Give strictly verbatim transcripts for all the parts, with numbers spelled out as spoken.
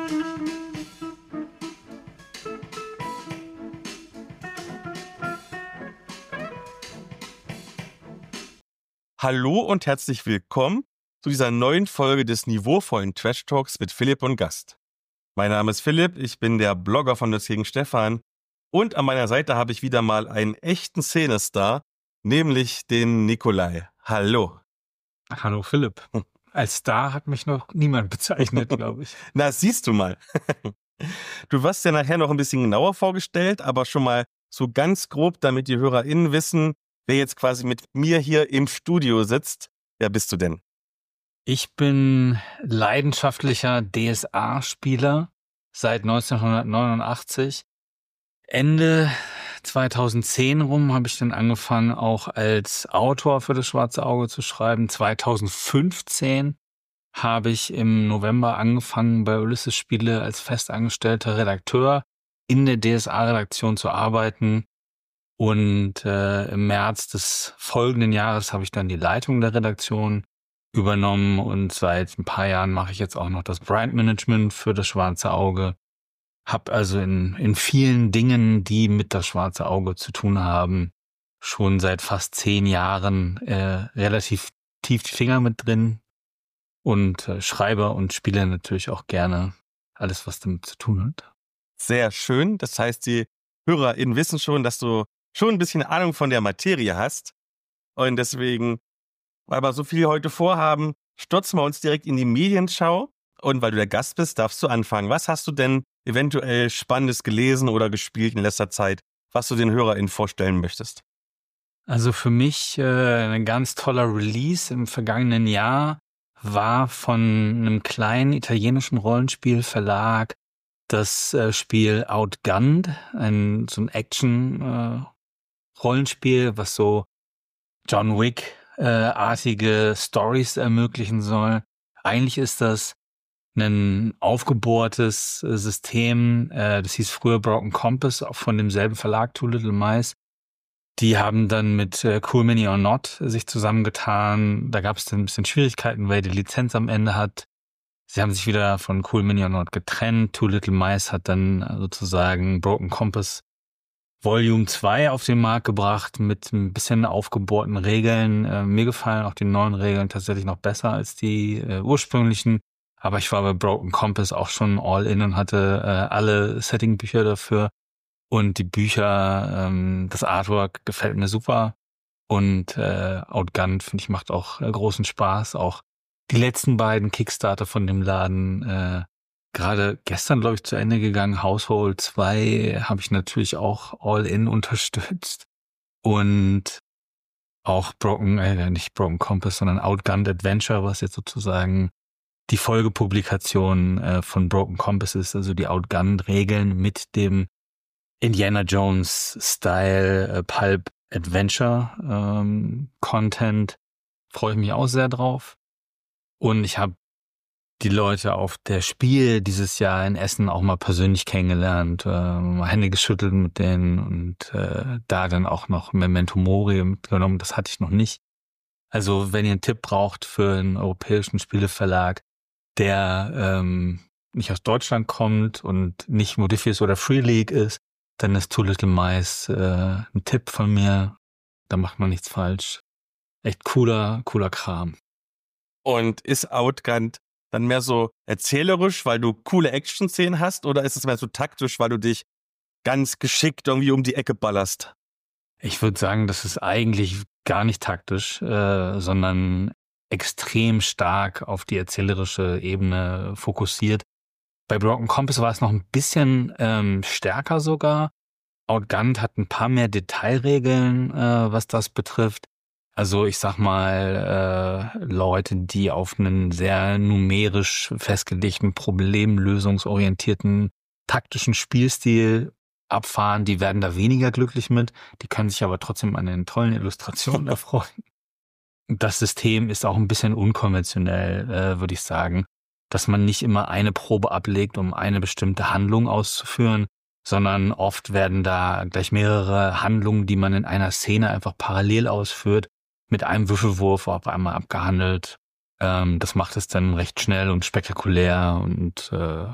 Hallo und herzlich willkommen zu dieser neuen Folge des niveauvollen Trash Talks mit Philipp und Gast. Mein Name ist Philipp, ich bin der Blogger von Nütz gegen Stefan und an meiner Seite habe ich wieder mal einen echten Szenestar, nämlich den Nikolai. Hallo. Hallo Philipp. Als Star hat mich noch niemand bezeichnet, glaube ich. Na, siehst du mal. Du wirst ja nachher noch ein bisschen genauer vorgestellt, aber schon mal so ganz grob, damit die HörerInnen wissen, wer jetzt quasi mit mir hier im Studio sitzt. Wer bist du denn? Ich bin leidenschaftlicher D S A-Spieler seit neunzehnhundertneunundachtzig. Ende zweitausendzehn rum habe ich dann angefangen, auch als Autor für das Schwarze Auge zu schreiben. zweitausendfünfzehn habe ich im November angefangen, bei Ulysses Spiele als festangestellter Redakteur in der D S A-Redaktion zu arbeiten. Und äh, im März des folgenden Jahres habe ich dann die Leitung der Redaktion übernommen und seit ein paar Jahren mache ich jetzt auch noch das Brandmanagement für das Schwarze Auge. Hab also in in vielen Dingen, die mit das Schwarze Auge zu tun haben, schon seit fast zehn Jahren äh, relativ tief die Finger mit drin und äh, schreibe und spiele natürlich auch gerne alles, was damit zu tun hat. Sehr schön. Das heißt, die HörerInnen wissen schon, dass du schon ein bisschen Ahnung von der Materie hast. Und deswegen, weil wir so viel heute vorhaben, stürzen wir uns direkt in die Medienschau. Und weil du der Gast bist, darfst du anfangen. Was hast du denn eventuell Spannendes gelesen oder gespielt in letzter Zeit, was du den HörerInnen vorstellen möchtest? Also für mich äh, ein ganz toller Release im vergangenen Jahr war von einem kleinen italienischen Rollenspielverlag das äh, Spiel Outgunned, ein so ein Action äh, Rollenspiel, was so John Wick-artige äh, Stories ermöglichen soll. Eigentlich ist das ein aufgebohrtes äh, System, äh, das hieß früher Broken Compass, auch von demselben Verlag Too Little Mice. Die haben dann mit äh, Cool Mini or Not sich zusammengetan. Da gab es dann ein bisschen Schwierigkeiten, weil die Lizenz am Ende hat. Sie haben sich wieder von Cool Mini or Not getrennt. Too Little Mice hat dann sozusagen Broken Compass Volume zwei auf den Markt gebracht mit ein bisschen aufgebohrten Regeln. Äh, mir gefallen auch die neuen Regeln tatsächlich noch besser als die äh, ursprünglichen. Aber ich war bei Broken Compass auch schon all in und hatte äh, alle Setting-Bücher dafür. Und die Bücher, ähm, das Artwork gefällt mir super. Und äh, Outgunned, finde ich, macht auch äh, großen Spaß. Auch die letzten beiden Kickstarter von dem Laden, äh, gerade gestern, glaube ich, zu Ende gegangen. Household zwei habe ich natürlich auch All-In unterstützt. Und auch Broken, äh, nicht Broken Compass, sondern Outgunned Adventure, was jetzt sozusagen die Folgepublikation äh, von Broken Compass ist, also die Outgunned-Regeln mit dem Indiana Jones-Style äh, Pulp Adventure ähm, Content. Freue ich mich auch sehr drauf. Und ich habe die Leute auf der Spiel dieses Jahr in Essen auch mal persönlich kennengelernt, äh, mal Hände geschüttelt mit denen und äh, da dann auch noch Memento Mori mitgenommen. Das hatte ich noch nicht. Also wenn ihr einen Tipp braucht für einen europäischen Spieleverlag, der ähm, nicht aus Deutschland kommt und nicht Modifius oder Free League ist, dann ist Too Little Mice äh, ein Tipp von mir. Da macht man nichts falsch. Echt cooler, cooler Kram. Und ist Outgunned dann mehr so erzählerisch, weil du coole Action-Szenen hast, oder ist es mehr so taktisch, weil du dich ganz geschickt irgendwie um die Ecke ballerst? Ich würde sagen, das ist eigentlich gar nicht taktisch, äh, sondern extrem stark auf die erzählerische Ebene fokussiert. Bei Broken Compass war es noch ein bisschen ähm, stärker sogar. Outgunned hat ein paar mehr Detailregeln, äh, was das betrifft. Also ich sag mal, äh, Leute, die auf einen sehr numerisch festgelegten, problemlösungsorientierten, taktischen Spielstil abfahren, die werden da weniger glücklich mit. Die können sich aber trotzdem an den tollen Illustrationen erfreuen. Das System ist auch ein bisschen unkonventionell, äh, würde ich sagen, dass man nicht immer eine Probe ablegt, um eine bestimmte Handlung auszuführen, sondern oft werden da gleich mehrere Handlungen, die man in einer Szene einfach parallel ausführt, mit einem Würfelwurf auf einmal abgehandelt. Ähm, das macht es dann recht schnell und spektakulär und äh,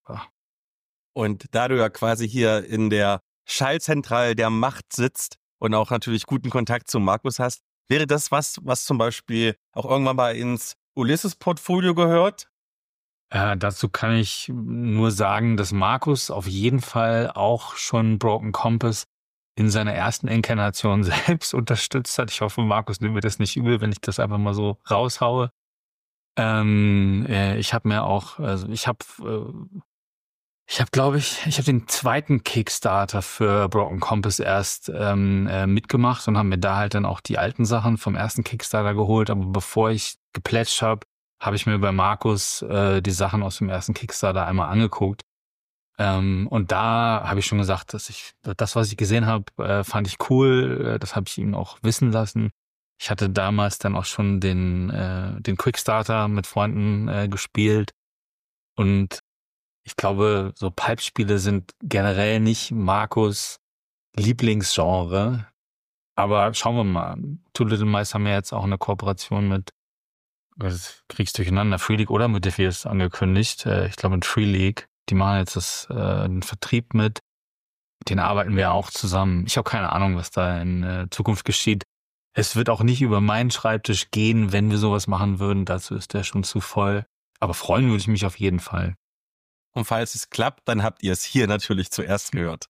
war. Und da du ja quasi hier in der Schallzentrale der Macht sitzt und auch natürlich guten Kontakt zu Markus hast, wäre das was, was zum Beispiel auch irgendwann mal ins Ulysses-Portfolio gehört? Äh, dazu kann ich nur sagen, dass Markus auf jeden Fall auch schon Broken Compass in seiner ersten Inkarnation selbst unterstützt hat. Ich hoffe, Markus nimmt mir das nicht übel, wenn ich das einfach mal so raushaue. Ähm, äh, ich habe mir auch, also ich habe, äh, ich habe, glaube ich, ich habe den zweiten Kickstarter für Broken Compass erst ähm, äh, mitgemacht und habe mir da halt dann auch die alten Sachen vom ersten Kickstarter geholt. Aber bevor ich geplätscht habe, habe ich mir bei Markus äh, die Sachen aus dem ersten Kickstarter einmal angeguckt. Ähm, und da habe ich schon gesagt, dass ich das, was ich gesehen habe, äh, fand ich cool. Äh, das habe ich ihm auch wissen lassen. Ich hatte damals dann auch schon den äh, den Quickstarter mit Freunden äh, gespielt. Und ich glaube, so Pulp-Spiele sind generell nicht Markus' Lieblingsgenre. Aber schauen wir mal. Two Little Mice haben ja jetzt auch eine Kooperation mit, das kriegst du durcheinander, Free League oder mit Defias angekündigt. Äh, ich glaube mit Free League. Die machen jetzt das, äh, den Vertrieb mit. Mit denen arbeiten wir auch zusammen. Ich habe keine Ahnung, was da in äh, Zukunft geschieht. Es wird auch nicht über meinen Schreibtisch gehen, wenn wir sowas machen würden. Dazu ist der schon zu voll. Aber freuen würde ich mich auf jeden Fall. Und falls es klappt, dann habt ihr es hier natürlich zuerst gehört.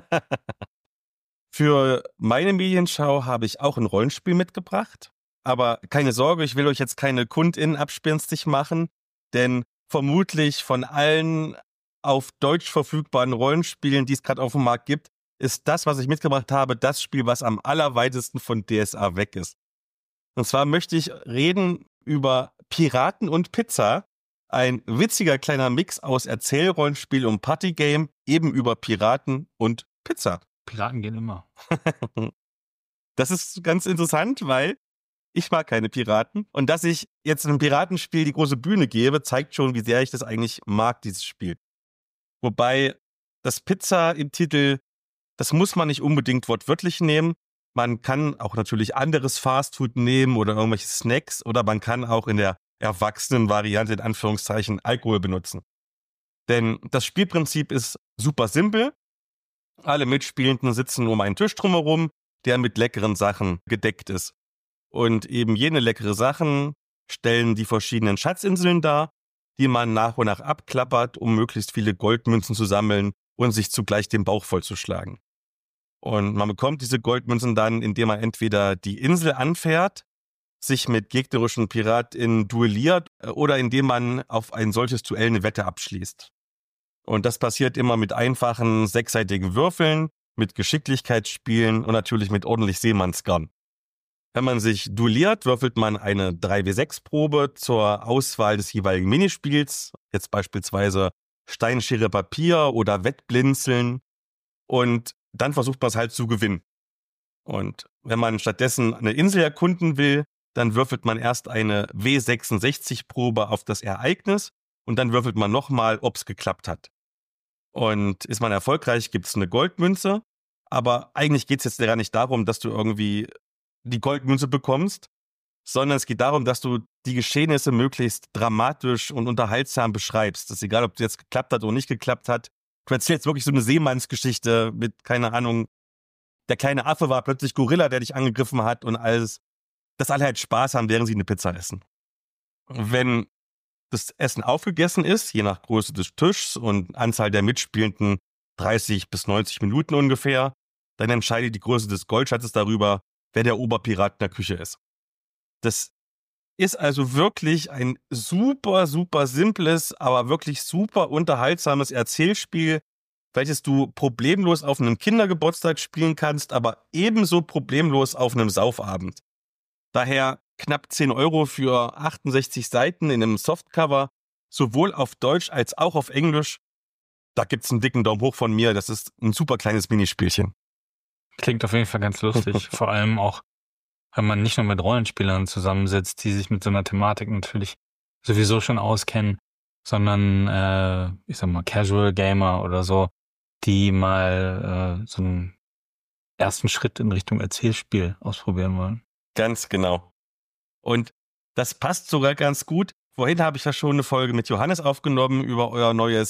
Für meine Medienschau habe ich auch ein Rollenspiel mitgebracht. Aber keine Sorge, ich will euch jetzt keine KundInnen abspenstig machen, denn vermutlich von allen auf Deutsch verfügbaren Rollenspielen, die es gerade auf dem Markt gibt, ist das, was ich mitgebracht habe, das Spiel, was am allerweitesten von D S A weg ist. Und zwar möchte ich reden über Piraten und Pizza, ein witziger kleiner Mix aus Erzählrollenspiel und Partygame, eben über Piraten und Pizza. Piraten gehen immer. Das ist ganz interessant, weil ich mag keine Piraten. Und dass ich jetzt einem Piratenspiel die große Bühne gebe, zeigt schon, wie sehr ich das eigentlich mag, dieses Spiel. Wobei das Pizza im Titel, das muss man nicht unbedingt wortwörtlich nehmen. Man kann auch natürlich anderes Fastfood nehmen oder irgendwelche Snacks oder man kann auch in der erwachsenen Variante in Anführungszeichen Alkohol benutzen. Denn das Spielprinzip ist super simpel. Alle Mitspielenden sitzen um einen Tisch drumherum, der mit leckeren Sachen gedeckt ist. Und eben jene leckere Sachen stellen die verschiedenen Schatzinseln dar, die man nach und nach abklappert, um möglichst viele Goldmünzen zu sammeln und sich zugleich den Bauch vollzuschlagen. Und man bekommt diese Goldmünzen dann, indem man entweder die Insel anfährt, sich mit gegnerischen PiratInnen duelliert oder indem man auf ein solches Duell eine Wette abschließt. Und das passiert immer mit einfachen sechsseitigen Würfeln, mit Geschicklichkeitsspielen und natürlich mit ordentlich Seemannsgarn. Wenn man sich duelliert, würfelt man eine drei W sechs Probe zur Auswahl des jeweiligen Minispiels, jetzt beispielsweise Stein, Schere, Papier oder Wettblinzeln, und dann versucht man es halt zu gewinnen. Und wenn man stattdessen eine Insel erkunden will, dann würfelt man erst eine W sechsundsechzig Probe auf das Ereignis und dann würfelt man nochmal, ob es geklappt hat. Und ist man erfolgreich, gibt es eine Goldmünze, aber eigentlich geht es jetzt gar nicht darum, dass du irgendwie die Goldmünze bekommst, sondern es geht darum, dass du die Geschehnisse möglichst dramatisch und unterhaltsam beschreibst. Das ist egal, ob es jetzt geklappt hat oder nicht geklappt hat. Du erzählst wirklich so eine Seemannsgeschichte mit, keine Ahnung, der kleine Affe war plötzlich Gorilla, der dich angegriffen hat und alles. Dass alle halt Spaß haben, während sie eine Pizza essen. Wenn das Essen aufgegessen ist, je nach Größe des Tischs und Anzahl der Mitspielenden dreißig bis neunzig Minuten ungefähr, dann entscheidet die Größe des Goldschatzes darüber, wer der Oberpirat in der Küche ist. Das ist also wirklich ein super, super simples, aber wirklich super unterhaltsames Erzählspiel, welches du problemlos auf einem Kindergeburtstag spielen kannst, aber ebenso problemlos auf einem Saufabend. Daher knapp zehn Euro für achtundsechzig Seiten in einem Softcover, sowohl auf Deutsch als auch auf Englisch. Da gibt's einen dicken Daumen hoch von mir. Das ist ein super kleines Minispielchen. Klingt auf jeden Fall ganz lustig. Vor allem auch, wenn man nicht nur mit Rollenspielern zusammensitzt, die sich mit so einer Thematik natürlich sowieso schon auskennen, sondern, äh, ich sag mal, Casual Gamer oder so, die mal äh, so einen ersten Schritt in Richtung Erzählspiel ausprobieren wollen. Ganz genau. Und das passt sogar ganz gut. Vorhin habe ich ja schon eine Folge mit Johannes aufgenommen über euer neues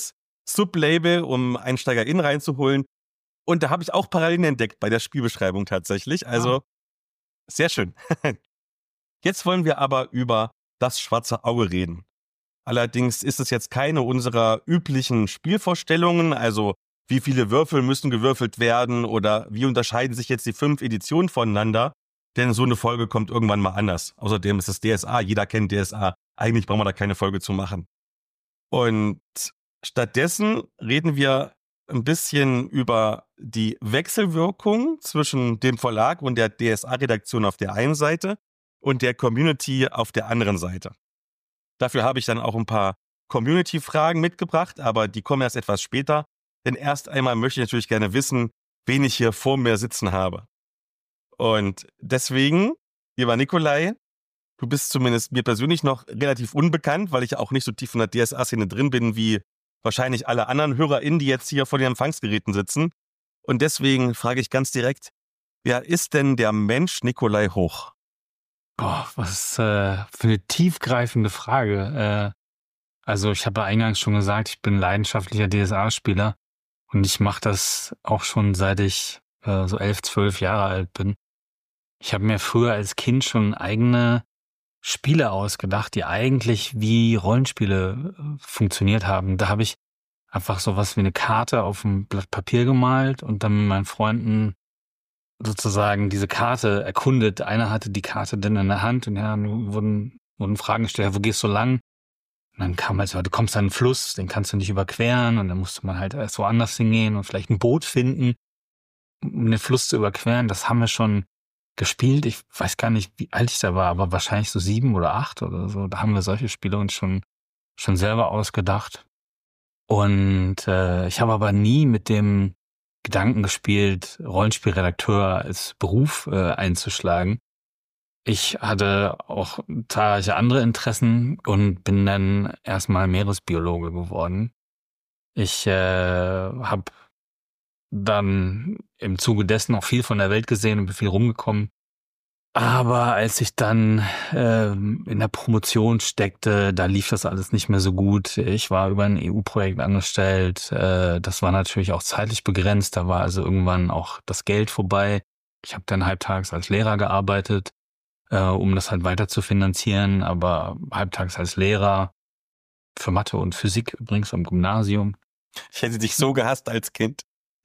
Sublabel, um EinsteigerInnen reinzuholen. Und da habe ich auch Parallelen entdeckt bei der Spielbeschreibung tatsächlich. Also Ah. sehr schön. Jetzt wollen wir aber über das schwarze Auge reden. Allerdings ist es jetzt keine unserer üblichen Spielvorstellungen, also wie viele Würfel müssen gewürfelt werden oder wie unterscheiden sich jetzt die fünf Editionen voneinander, denn so eine Folge kommt irgendwann mal anders. Außerdem ist es D S A, jeder kennt D S A, eigentlich brauchen wir da keine Folge zu machen. Und stattdessen reden wir ein bisschen über die Wechselwirkung zwischen dem Verlag und der D S A-Redaktion auf der einen Seite und der Community auf der anderen Seite. Dafür habe ich dann auch ein paar Community-Fragen mitgebracht, aber die kommen erst etwas später, denn erst einmal möchte ich natürlich gerne wissen, wen ich hier vor mir sitzen habe. Und deswegen, lieber Nikolai, du bist zumindest mir persönlich noch relativ unbekannt, weil ich auch nicht so tief in der D S A-Szene drin bin wie wahrscheinlich alle anderen HörerInnen, die jetzt hier vor den Empfangsgeräten sitzen. Und deswegen frage ich ganz direkt, wer ist denn der Mensch Nikolai Hoch? Boah, was äh, für eine tiefgreifende Frage. Äh, also ich habe ja eingangs schon gesagt, ich bin leidenschaftlicher D S A-Spieler und ich mache das auch schon seit ich äh, so elf, zwölf Jahre alt bin. Ich habe mir früher als Kind schon eigene Spiele ausgedacht, die eigentlich wie Rollenspiele äh, funktioniert haben. Da habe ich einfach sowas wie eine Karte auf ein Blatt Papier gemalt und dann mit meinen Freunden sozusagen diese Karte erkundet. Einer hatte die Karte dann in der Hand und ja, nun wurden, wurden Fragen gestellt, wo gehst du lang? Und dann kam halt so, du kommst an einen Fluss, den kannst du nicht überqueren und dann musste man halt erst woanders hingehen und vielleicht ein Boot finden, um den Fluss zu überqueren. Das haben wir schon gespielt. Ich weiß gar nicht, wie alt ich da war, aber wahrscheinlich so sieben oder acht oder so. Da haben wir solche Spiele uns schon, schon selber ausgedacht. Und äh, ich habe aber nie mit dem Gedanken gespielt, Rollenspielredakteur als Beruf äh, einzuschlagen. Ich hatte auch zahlreiche andere Interessen und bin dann erstmal Meeresbiologe geworden. Ich äh, habe dann im Zuge dessen auch viel von der Welt gesehen und bin viel rumgekommen. Aber als ich dann ähm, in der Promotion steckte, da lief das alles nicht mehr so gut. Ich war über ein E U-Projekt angestellt. Äh, das war natürlich auch zeitlich begrenzt. Da war also irgendwann auch das Geld vorbei. Ich habe dann halbtags als Lehrer gearbeitet, äh, um das halt weiter zu finanzieren. Aber halbtags als Lehrer für Mathe und Physik übrigens am Gymnasium. Ich hätte dich so gehasst als Kind.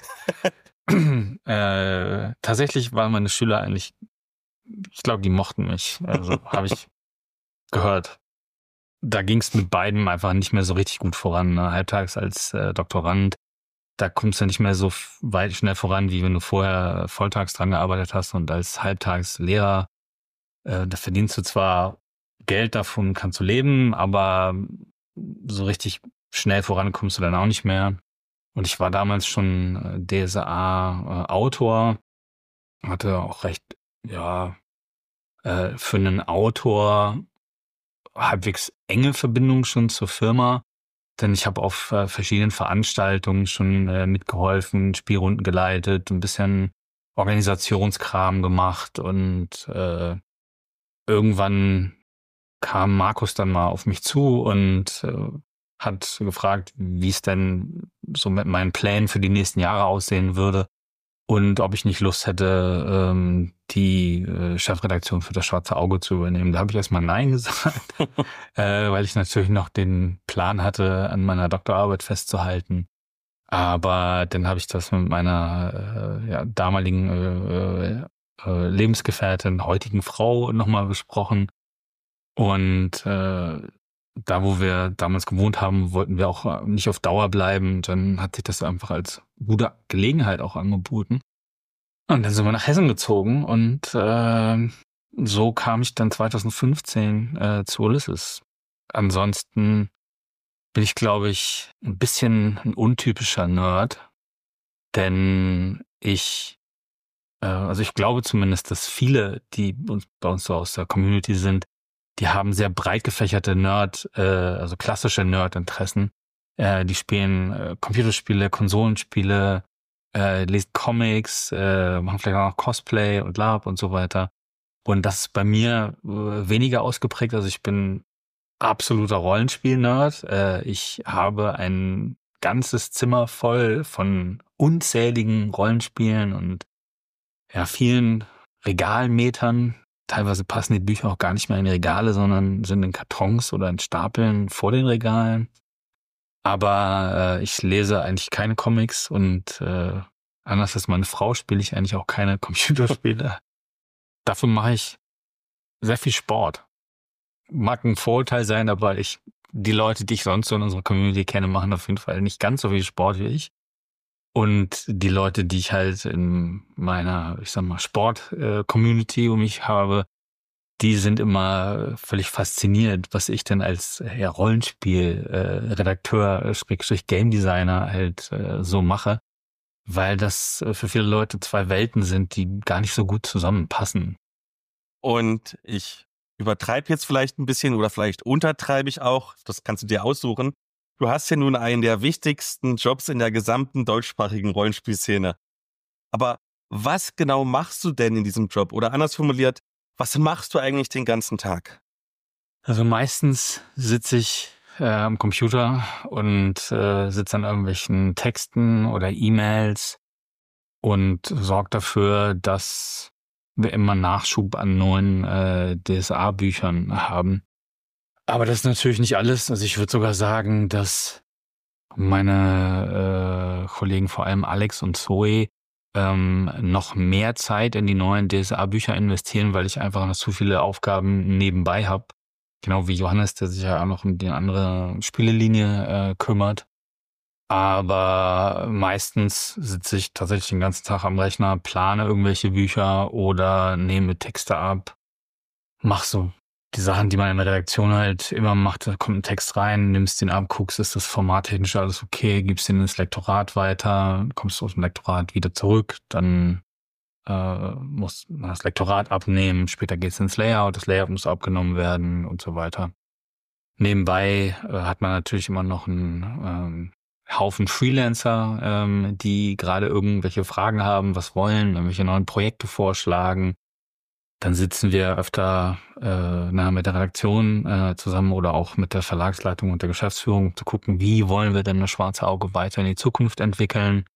äh, tatsächlich waren meine Schüler eigentlich, ich glaube, die mochten mich. Also habe ich gehört. Da ging es mit beiden einfach nicht mehr so richtig gut voran. Ne? Halbtags als äh, Doktorand, da kommst du nicht mehr so weit schnell voran, wie wenn du vorher volltags dran gearbeitet hast. Und als Halbtagslehrer, äh, da verdienst du zwar Geld, davon kannst du leben, aber so richtig schnell voran kommst du dann auch nicht mehr. Und ich war damals schon D S A-Autor, hatte auch recht, ja, äh, für einen Autor halbwegs enge Verbindung schon zur Firma, denn ich habe auf äh, verschiedenen Veranstaltungen schon äh, mitgeholfen, Spielrunden geleitet, ein bisschen Organisationskram gemacht und äh, irgendwann kam Markus dann mal auf mich zu und äh, hat gefragt, wie es denn so mit meinen Plänen für die nächsten Jahre aussehen würde und ob ich nicht Lust hätte, ähm, die äh, Chefredaktion für das Schwarze Auge zu übernehmen. Da habe ich erstmal Nein gesagt, äh, weil ich natürlich noch den Plan hatte, an meiner Doktorarbeit festzuhalten. Aber dann habe ich das mit meiner äh, ja, damaligen äh, äh, Lebensgefährtin, heutigen Frau nochmal besprochen. Und äh, da, wo wir damals gewohnt haben, wollten wir auch nicht auf Dauer bleiben. Dann hat sich das einfach als gute Gelegenheit auch angeboten. Und dann sind wir nach Hessen gezogen und äh, so kam ich dann zwanzig fünfzehn äh, zu Ulysses. Ansonsten bin ich, glaube ich, ein bisschen ein untypischer Nerd, denn ich, äh, also ich glaube zumindest, dass viele, die uns, bei uns so aus der Community sind, die haben sehr breit gefächerte Nerd, äh, also klassische Nerd-Interessen. Äh, die spielen äh, Computerspiele, Konsolenspiele, äh, lesen Comics, äh, machen vielleicht auch noch Cosplay und Lab und so weiter. Und das ist bei mir äh, weniger ausgeprägt. Also ich bin absoluter Rollenspiel-Nerd. Äh, ich habe ein ganzes Zimmer voll von unzähligen Rollenspielen und ja, vielen Regalmetern. Teilweise passen die Bücher auch gar nicht mehr in die Regale, sondern sind in Kartons oder in Stapeln vor den Regalen. Aber äh, ich lese eigentlich keine Comics und äh, anders als meine Frau spiele ich eigentlich auch keine Computerspiele. Dafür mache ich sehr viel Sport. Mag ein Vorurteil sein, aber ich, die Leute, die ich sonst so in unserer Community kenne, machen auf jeden Fall nicht ganz so viel Sport wie ich. Und die Leute, die ich halt in meiner, ich sag mal, Sport-Community um mich habe, die sind immer völlig fasziniert, was ich denn als ja, Rollenspiel-Redakteur, äh, Schrägstrich Game Designer halt äh, so mache, weil das äh, für viele Leute zwei Welten sind, die gar nicht so gut zusammenpassen. Und ich übertreibe jetzt vielleicht ein bisschen oder vielleicht untertreibe ich auch, das kannst du dir aussuchen. Du hast ja nun einen der wichtigsten Jobs in der gesamten deutschsprachigen Rollenspielszene. Aber was genau machst du denn in diesem Job? Oder anders formuliert, was machst du eigentlich den ganzen Tag? Also meistens sitze ich äh, am Computer und äh, sitze an irgendwelchen Texten oder E-Mails und sorge dafür, dass wir immer Nachschub an neuen äh, D S A-Büchern haben. Aber das ist natürlich nicht alles. Also ich würde sogar sagen, dass meine äh, Kollegen, vor allem Alex und Zoe, ähm, noch mehr Zeit in die neuen D S A-Bücher investieren, weil ich einfach noch zu viele Aufgaben nebenbei habe. Genau wie Johannes, der sich ja auch noch um die andere Spielelinie äh, kümmert. Aber meistens sitze ich tatsächlich den ganzen Tag am Rechner, plane irgendwelche Bücher oder nehme Texte ab. Mach so die Sachen, die man in der Redaktion halt immer macht. Da kommt ein Text rein, nimmst den ab, guckst, ist das formattechnisch alles okay, gibst den ins Lektorat weiter, kommst aus dem Lektorat wieder zurück, dann äh, musst du das Lektorat abnehmen, später geht's ins Layout, das Layout muss abgenommen werden und so weiter. Nebenbei äh, hat man natürlich immer noch einen ähm, Haufen Freelancer, ähm, die gerade irgendwelche Fragen haben, was wollen, irgendwelche neuen Projekte vorschlagen. Dann sitzen wir öfter äh, na, mit der Redaktion äh, zusammen oder auch mit der Verlagsleitung und der Geschäftsführung, um zu gucken, wie wollen wir denn das Schwarze Auge weiter in die Zukunft entwickeln,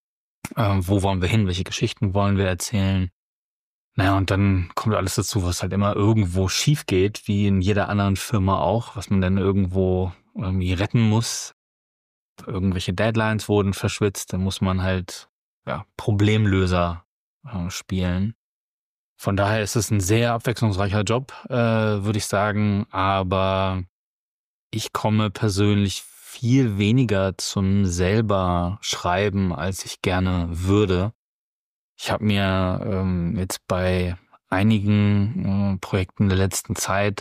äh, wo wollen wir hin, welche Geschichten wollen wir erzählen. Naja, und dann kommt alles dazu, was halt immer irgendwo schief geht, wie in jeder anderen Firma auch, was man dann irgendwo irgendwie retten muss. Irgendwelche Deadlines wurden verschwitzt, dann muss man halt ja, Problemlöser äh, spielen. Von daher ist es ein sehr abwechslungsreicher Job, äh, würde ich sagen, aber ich komme persönlich viel weniger zum selber Schreiben, als ich gerne würde. Ich habe mir ähm, jetzt bei einigen äh, Projekten der letzten Zeit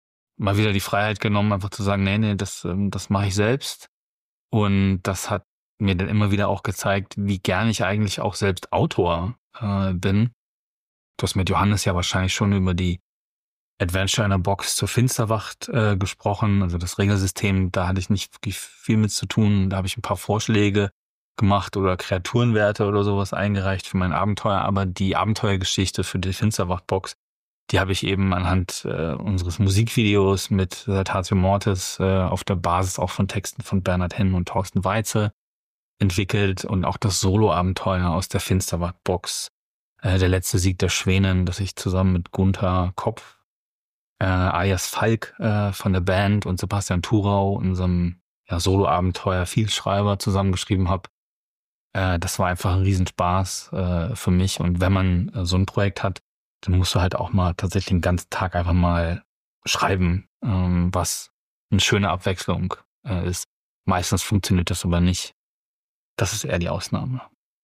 mal wieder die Freiheit genommen, einfach zu sagen, nee, nee, das, ähm, das mache ich selbst. Und das hat mir dann immer wieder auch gezeigt, wie gern ich eigentlich auch selbst Autor äh, bin. Du hast mit Johannes ja wahrscheinlich schon über die Adventure in a Box zur Finsterwacht äh, gesprochen. Also das Regelsystem, da hatte ich nicht wirklich viel mit zu tun. Da habe ich ein paar Vorschläge gemacht oder Kreaturenwerte oder sowas eingereicht für mein Abenteuer. Aber die Abenteuergeschichte für die Finsterwacht-Box, die habe ich eben anhand äh, unseres Musikvideos mit Saltatio Mortis äh, auf der Basis auch von Texten von Bernhard Hennen und Thorsten Weize entwickelt. Und auch das Solo-Abenteuer aus der Finsterwacht-Box, äh, der letzte Sieg der Schwänen, das ich zusammen mit Gunther Kopf, äh, alias Falk äh, von der Band und Sebastian Thurau, unserem ja, Solo-Abenteuer Vielschreiber, zusammengeschrieben habe. Äh, das war einfach ein Riesenspaß äh, für mich. Und wenn man äh, so ein Projekt hat, dann musst du halt auch mal tatsächlich den ganzen Tag einfach mal schreiben, ähm, was eine schöne Abwechslung äh, ist. Meistens funktioniert das aber nicht. Das ist eher die Ausnahme.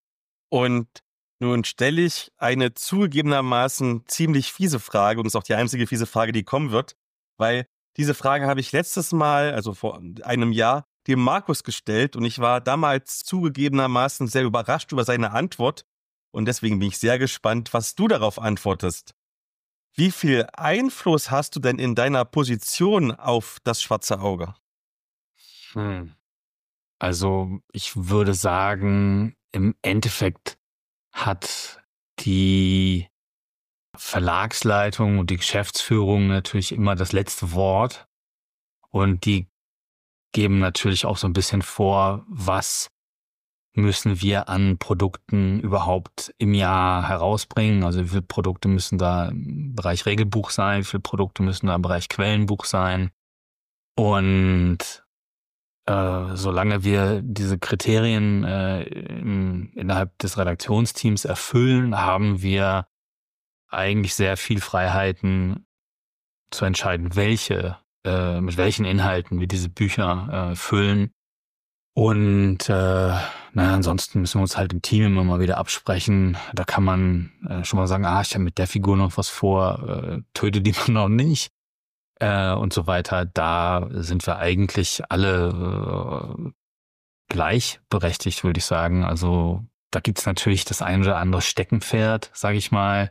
Und nun stelle ich eine zugegebenermaßen ziemlich fiese Frage, und das ist auch die einzige fiese Frage, die kommen wird, weil diese Frage habe ich letztes Mal, also vor einem Jahr, dem Markus gestellt und ich war damals zugegebenermaßen sehr überrascht über seine Antwort und deswegen bin ich sehr gespannt, was du darauf antwortest. Wie viel Einfluss hast du denn in deiner Position auf das Schwarze Auge? Hm. Also ich würde sagen, im Endeffekt hat die Verlagsleitung und die Geschäftsführung natürlich immer das letzte Wort und die geben natürlich auch so ein bisschen vor, was müssen wir an Produkten überhaupt im Jahr herausbringen. Also wie viele Produkte müssen da im Bereich Regelbuch sein, wie viele Produkte müssen da im Bereich Quellenbuch sein. Und äh, solange wir diese Kriterien äh, in, innerhalb des Redaktionsteams erfüllen, haben wir eigentlich sehr viel Freiheiten zu entscheiden, welche, äh, mit welchen Inhalten wir diese Bücher äh, füllen. Und äh, naja, ansonsten müssen wir uns halt im Team immer mal wieder absprechen. Da kann man äh, schon mal sagen, ah, ich habe mit der Figur noch was vor, äh, töte die man noch nicht äh, und so weiter. Da sind wir eigentlich alle äh, gleichberechtigt, würde ich sagen. Also da gibt's natürlich das ein oder andere Steckenpferd, sage ich mal.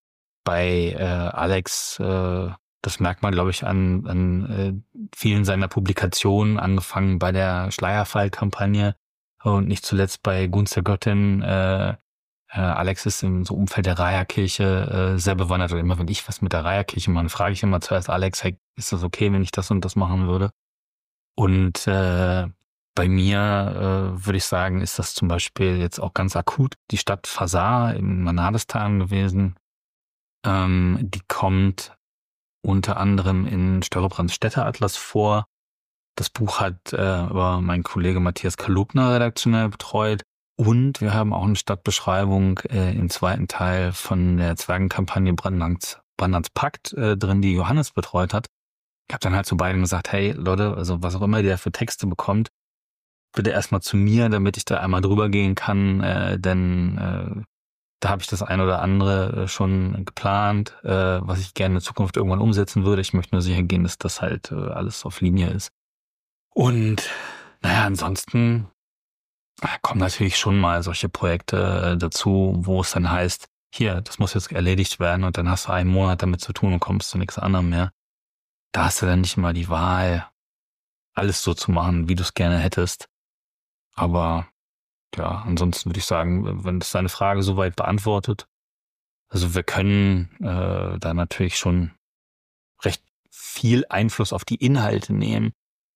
Bei äh, Alex, äh, das merkt man, glaube ich, an, an äh, vielen seiner Publikationen, angefangen bei der Schleierfall-Kampagne und nicht zuletzt bei Gunst der Göttin. Äh, äh, Alex ist im so Umfeld der Reiherkirche äh, sehr bewandert. Und immer wenn ich was mit der Reiherkirche mache, frage ich immer zuerst Alex, hey, ist das okay, wenn ich das und das machen würde? Und äh, bei mir äh, würde ich sagen, ist das zum Beispiel jetzt auch ganz akut die Stadt Fasar in Manadestan gewesen. Ähm, die kommt unter anderem in Störrebrands Städteatlas vor. Das Buch hat äh, aber mein Kollege Matthias Kalubner redaktionell betreut. Und wir haben auch eine Stadtbeschreibung äh, im zweiten Teil von der Zwergenkampagne Brandanz, Brandanz Pakt äh, drin, die Johannes betreut hat. Ich habe dann halt zu beiden gesagt, hey Leute, also was auch immer der für Texte bekommt, bitte erstmal zu mir, damit ich da einmal drüber gehen kann, äh, denn äh, da habe ich das ein oder andere schon geplant, äh, was ich gerne in Zukunft irgendwann umsetzen würde. Ich möchte nur sicher gehen, dass das halt äh, alles auf Linie ist. Und naja, ansonsten kommen natürlich schon mal solche Projekte äh, dazu, wo es dann heißt, hier, das muss jetzt erledigt werden und dann hast du einen Monat damit zu tun und kommst zu nichts anderem mehr. Da hast du dann nicht mal die Wahl, alles so zu machen, wie du es gerne hättest. Aber ja, ansonsten würde ich sagen, wenn das deine Frage soweit beantwortet, also wir können äh, da natürlich schon recht viel Einfluss auf die Inhalte nehmen,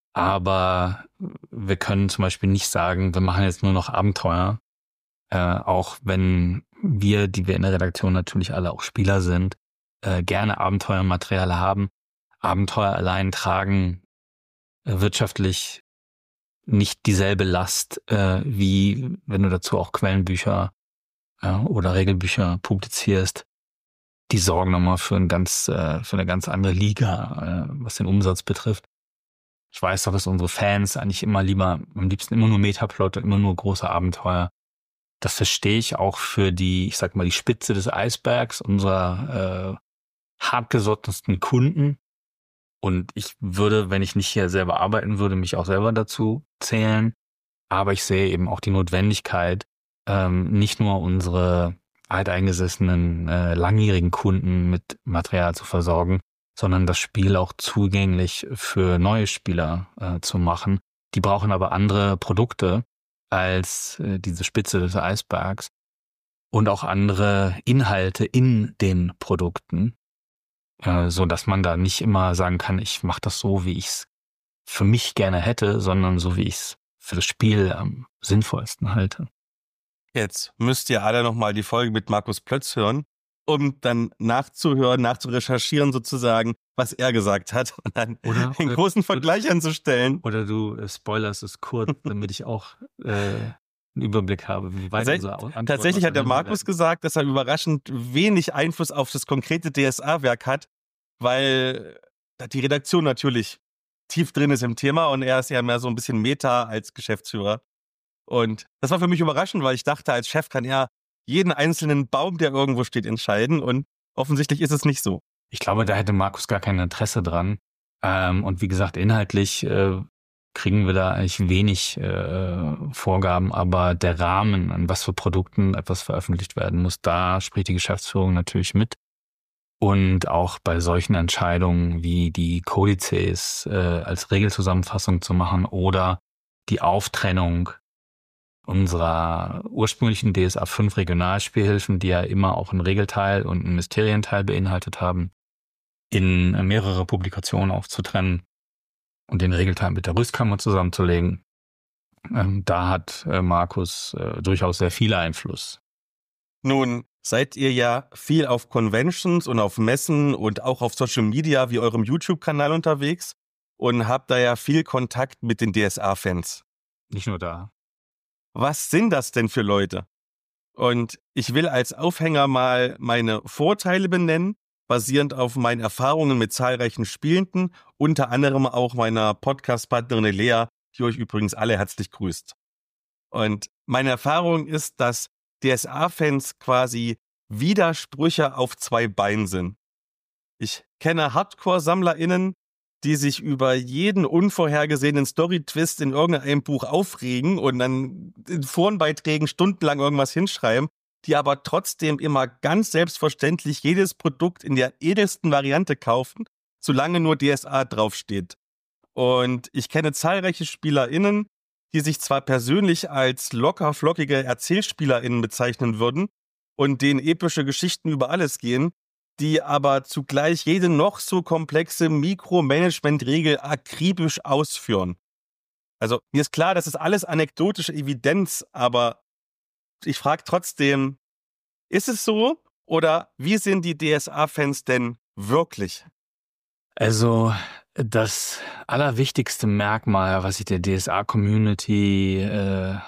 aber wir können zum Beispiel nicht sagen, wir machen jetzt nur noch Abenteuer, äh, auch wenn wir, die wir in der Redaktion natürlich alle auch Spieler sind, äh, gerne Abenteuermaterial haben. Abenteuer allein tragen äh, wirtschaftlich nicht dieselbe Last, äh, wie wenn du dazu auch Quellenbücher äh, oder Regelbücher publizierst. Die sorgen nochmal für ein ganz, äh, für eine ganz andere Liga, äh, was den Umsatz betrifft. Ich weiß doch, dass unsere Fans eigentlich immer lieber, am liebsten immer nur Metaplot, immer nur große Abenteuer. Das verstehe ich auch für die, ich sag mal, die Spitze des Eisbergs unserer äh, hartgesottensten Kunden. Und ich würde, wenn ich nicht hier selber arbeiten würde, mich auch selber dazu zählen. Aber ich sehe eben auch die Notwendigkeit, ähm, nicht nur unsere alteingesessenen, äh, langjährigen Kunden mit Material zu versorgen, sondern das Spiel auch zugänglich für neue Spieler äh, zu machen. Die brauchen aber andere Produkte als äh, diese Spitze des Eisbergs und auch andere Inhalte in den Produkten. Äh, so dass man da nicht immer sagen kann, ich mache das so, wie ich es für mich gerne hätte, sondern so, wie ich es für das Spiel am sinnvollsten halte. Jetzt müsst ihr alle nochmal die Folge mit Markus Plötz hören, um dann nachzuhören, nachzurecherchieren sozusagen, was er gesagt hat und dann oder, den großen Vergleich oder, anzustellen. Oder du äh, spoilerst es kurz, damit ich auch äh, einen Überblick habe, wie weit Tatsächlich, unsere Antwort tatsächlich hat der Markus werden. gesagt, dass er überraschend wenig Einfluss auf das konkrete D S A-Werk hat, weil die Redaktion natürlich tief drin ist im Thema und er ist ja mehr so ein bisschen Meta als Geschäftsführer. Und das war für mich überraschend, weil ich dachte, als Chef kann er jeden einzelnen Baum, der irgendwo steht, entscheiden und offensichtlich ist es nicht so. Ich glaube, da hätte Markus gar kein Interesse dran. Ähm, und wie gesagt, inhaltlich äh, kriegen wir da eigentlich wenig äh, Vorgaben, aber der Rahmen, an was für Produkten etwas veröffentlicht werden muss, da spricht die Geschäftsführung natürlich mit. Und auch bei solchen Entscheidungen wie die Kodizes äh, als Regelzusammenfassung zu machen oder die Auftrennung unserer ursprünglichen D S A fünf Regionalspielhilfen, die ja immer auch einen Regelteil und einen Mysterienteil beinhaltet haben, in mehrere Publikationen aufzutrennen. und den Regelteil mit der Rüstkammer zusammenzulegen. Ähm, da hat äh, Markus äh, durchaus sehr viel Einfluss. Nun seid ihr ja viel auf Conventions und auf Messen und auch auf Social Media wie eurem YouTube-Kanal unterwegs und habt da ja viel Kontakt mit den D S A-Fans. Nicht nur da. Was sind das denn für Leute? Und ich will als Aufhänger mal meine Vorteile benennen, basierend auf meinen Erfahrungen mit zahlreichen Spielenden, unter anderem auch meiner Podcast-Partnerin Lea, die euch übrigens alle herzlich grüßt. Und meine Erfahrung ist, dass D S A-Fans quasi Widersprüche auf zwei Beinen sind. Ich kenne Hardcore-SammlerInnen, die sich über jeden unvorhergesehenen Story-Twist in irgendeinem Buch aufregen und dann in Forenbeiträgen stundenlang irgendwas hinschreiben, die aber trotzdem immer ganz selbstverständlich jedes Produkt in der edelsten Variante kaufen, solange nur D S A draufsteht. Und ich kenne zahlreiche SpielerInnen, die sich zwar persönlich als locker flockige ErzählspielerInnen bezeichnen würden und denen epische Geschichten über alles gehen, die aber zugleich jede noch so komplexe Mikromanagement-Regel akribisch ausführen. Also mir ist klar, das ist alles anekdotische Evidenz, aber ich frage trotzdem, ist es so oder wie sind die D S A-Fans denn wirklich? Also das allerwichtigste Merkmal, was ich der D S A-Community äh,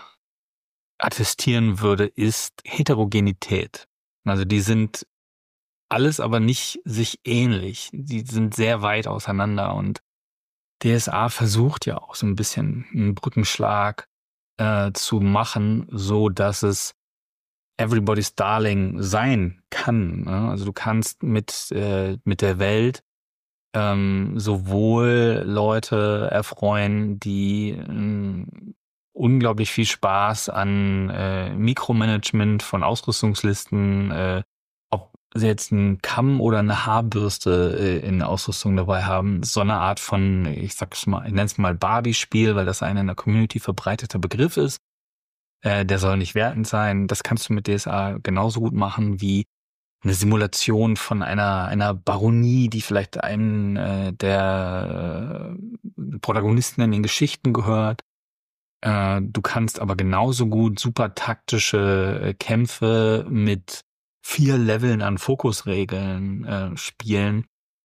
attestieren würde, ist Heterogenität. Also die sind alles aber nicht sich ähnlich. Die sind sehr weit auseinander und D S A versucht ja auch so ein bisschen einen Brückenschlag äh, zu machen, so dass es Everybody's Darling sein kann. Ne? Also du kannst mit äh, mit der Welt ähm, sowohl Leute erfreuen, die äh, unglaublich viel Spaß an äh, Mikromanagement von Ausrüstungslisten, äh, ob sie jetzt einen Kamm oder eine Haarbürste äh, in der Ausrüstung dabei haben, so eine Art von, ich sag's mal, ich nenne es mal Barbie-Spiel, weil das ein in der Community verbreiteter Begriff ist. Äh, der soll nicht wertend sein. Das kannst du mit D S A genauso gut machen wie eine Simulation von einer einer Baronie, die vielleicht einem äh, der äh, Protagonisten in den Geschichten gehört. Äh, du kannst aber genauso gut super taktische äh, Kämpfe mit vier Leveln an Fokusregeln äh, spielen,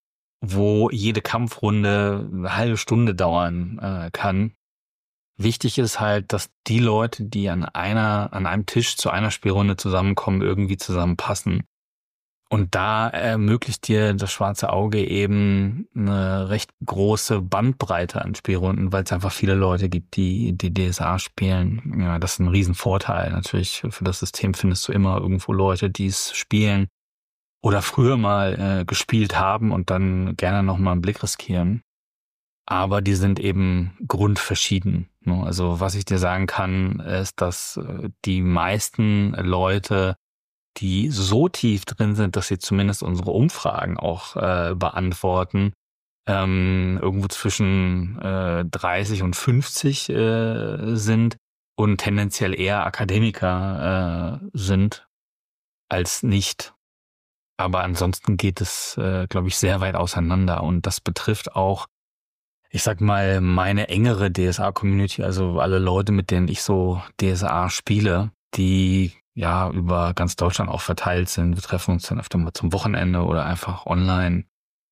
wo jede Kampfrunde eine halbe Stunde dauern äh, kann. Wichtig ist halt, dass die Leute, die an einer an einem Tisch zu einer Spielrunde zusammenkommen, irgendwie zusammenpassen. Und da ermöglicht dir das schwarze Auge eben eine recht große Bandbreite an Spielrunden, weil es einfach viele Leute gibt, die die D S A spielen. Ja, das ist ein Riesenvorteil. Natürlich für das System findest du immer irgendwo Leute, die es spielen oder früher mal äh, gespielt haben und dann gerne nochmal einen Blick riskieren. Aber die sind eben grundverschieden. Ne? Also was ich dir sagen kann, ist, dass äh, die meisten Leute, die so tief drin sind, dass sie zumindest unsere Umfragen auch äh, beantworten, ähm, irgendwo zwischen äh, dreißig und fünfzig äh, sind und tendenziell eher Akademiker äh, sind als nicht. Aber ansonsten geht es, äh, glaube ich, sehr weit auseinander und das betrifft auch, ich sag mal, meine engere D S A-Community, also alle Leute, mit denen ich so D S A spiele, die ja über ganz Deutschland auch verteilt sind. Wir treffen uns dann öfter mal zum Wochenende oder einfach online.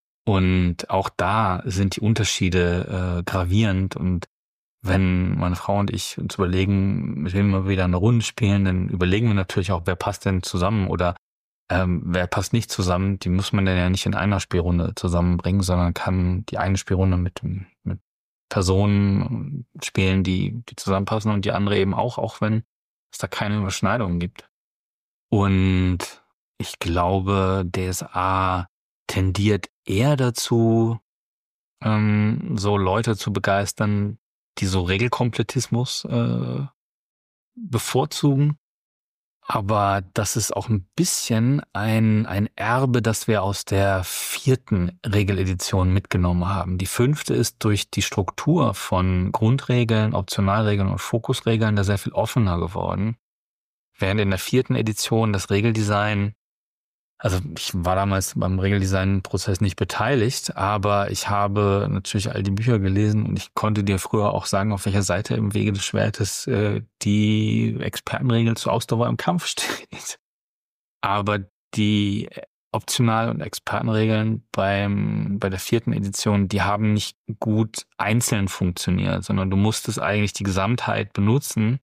Und auch da sind die Unterschiede äh, gravierend. Und wenn meine Frau und ich uns überlegen, mit wem wir wieder eine Runde spielen, dann überlegen wir natürlich auch, wer passt denn zusammen oder ähm, wer passt nicht zusammen. Die muss man dann ja nicht in einer Spielrunde zusammenbringen, sondern kann die eine Spielrunde mit, mit Personen spielen, die, die zusammenpassen und die andere eben auch, auch wenn es da keine Überschneidungen gibt. Und ich glaube, D S A tendiert eher dazu, ähm, so Leute zu begeistern, die so Regelkomplettismus äh, bevorzugen. Aber das ist auch ein bisschen ein, ein Erbe, das wir aus der vierten Regeledition mitgenommen haben. Die fünfte ist durch die Struktur von Grundregeln, Optionalregeln und Fokusregeln da sehr viel offener geworden. Während in der vierten Edition das Regeldesign Also ich war damals beim Regeldesign-Prozess nicht beteiligt, aber ich habe natürlich all die Bücher gelesen und ich konnte dir früher auch sagen, auf welcher Seite im Wege des Schwertes äh, die Expertenregel zur Ausdauer im Kampf steht. Aber die Optional- und Expertenregeln beim bei der vierten Edition, die haben nicht gut einzeln funktioniert, sondern du musstest eigentlich die Gesamtheit benutzen,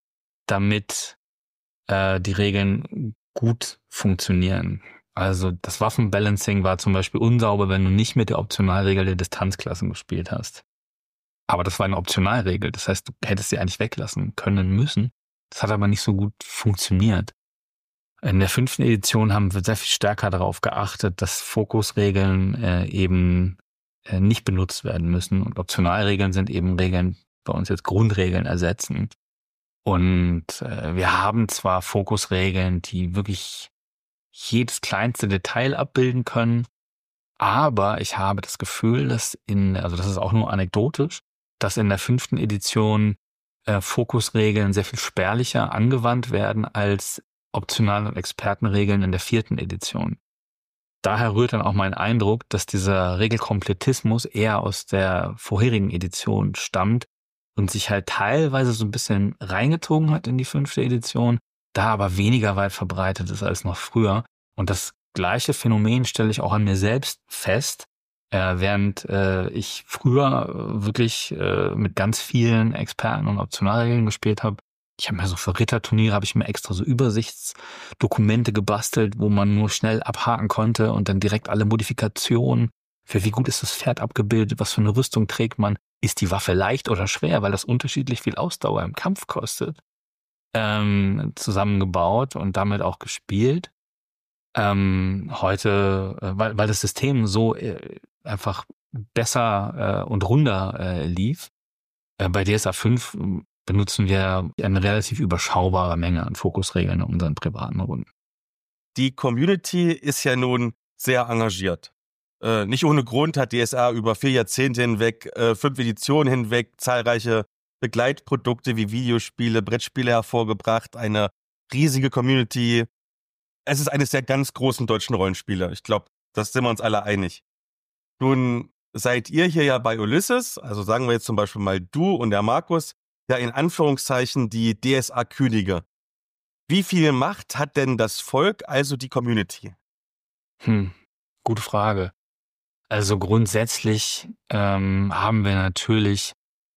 damit äh, die Regeln gut funktionieren. Also das Waffenbalancing war zum Beispiel unsauber, wenn du nicht mit der Optionalregel der Distanzklassen gespielt hast. Aber das war eine Optionalregel, das heißt, du hättest sie eigentlich weglassen können müssen. Das hat aber nicht so gut funktioniert. In der fünften Edition haben wir sehr viel stärker darauf geachtet, dass Fokusregeln äh, eben äh, nicht benutzt werden müssen. Und Optionalregeln sind eben Regeln, bei uns jetzt Grundregeln ersetzen. Und äh, wir haben zwar Fokusregeln, die wirklich jedes kleinste Detail abbilden können, aber ich habe das Gefühl, dass in, also das ist auch nur anekdotisch, dass in der fünften Edition äh, Fokusregeln sehr viel spärlicher angewandt werden als Optional- und Expertenregeln in der vierten Edition. Daher rührt dann auch mein Eindruck, dass dieser Regelkomplettismus eher aus der vorherigen Edition stammt und sich halt teilweise so ein bisschen reingezogen hat in die fünfte Edition, da aber weniger weit verbreitet ist als noch früher. Und das gleiche Phänomen stelle ich auch an mir selbst fest, äh, während äh, ich früher äh, wirklich äh, mit ganz vielen Experten und Optionalregeln gespielt habe. Ich habe mir so für Ritterturniere habe ich mir extra so Übersichtsdokumente gebastelt, wo man nur schnell abhaken konnte und dann direkt alle Modifikationen, für wie gut ist das Pferd abgebildet, was für eine Rüstung trägt man, ist die Waffe leicht oder schwer, weil das unterschiedlich viel Ausdauer im Kampf kostet, ähm, zusammengebaut und damit auch gespielt. Ähm, heute, äh, weil, weil das System so äh, einfach besser äh, und runder äh, lief. Äh, bei D S A fünf benutzen wir eine relativ überschaubare Menge an Fokusregeln in unseren privaten Runden. Die Community ist ja nun sehr engagiert. Äh, nicht ohne Grund hat D S A über vier Jahrzehnte hinweg, äh, fünf Editionen hinweg zahlreiche Begleitprodukte wie Videospiele, Brettspiele hervorgebracht, eine riesige Community. Es ist eines der ganz großen deutschen Rollenspiele. Ich glaube, das sind wir uns alle einig. Nun seid ihr hier ja bei Ulysses, also sagen wir jetzt zum Beispiel mal du und der Markus, ja in Anführungszeichen die D S A-Könige. Wie viel Macht hat denn das Volk, also die Community? Hm, gute Frage. Also grundsätzlich ähm, haben wir natürlich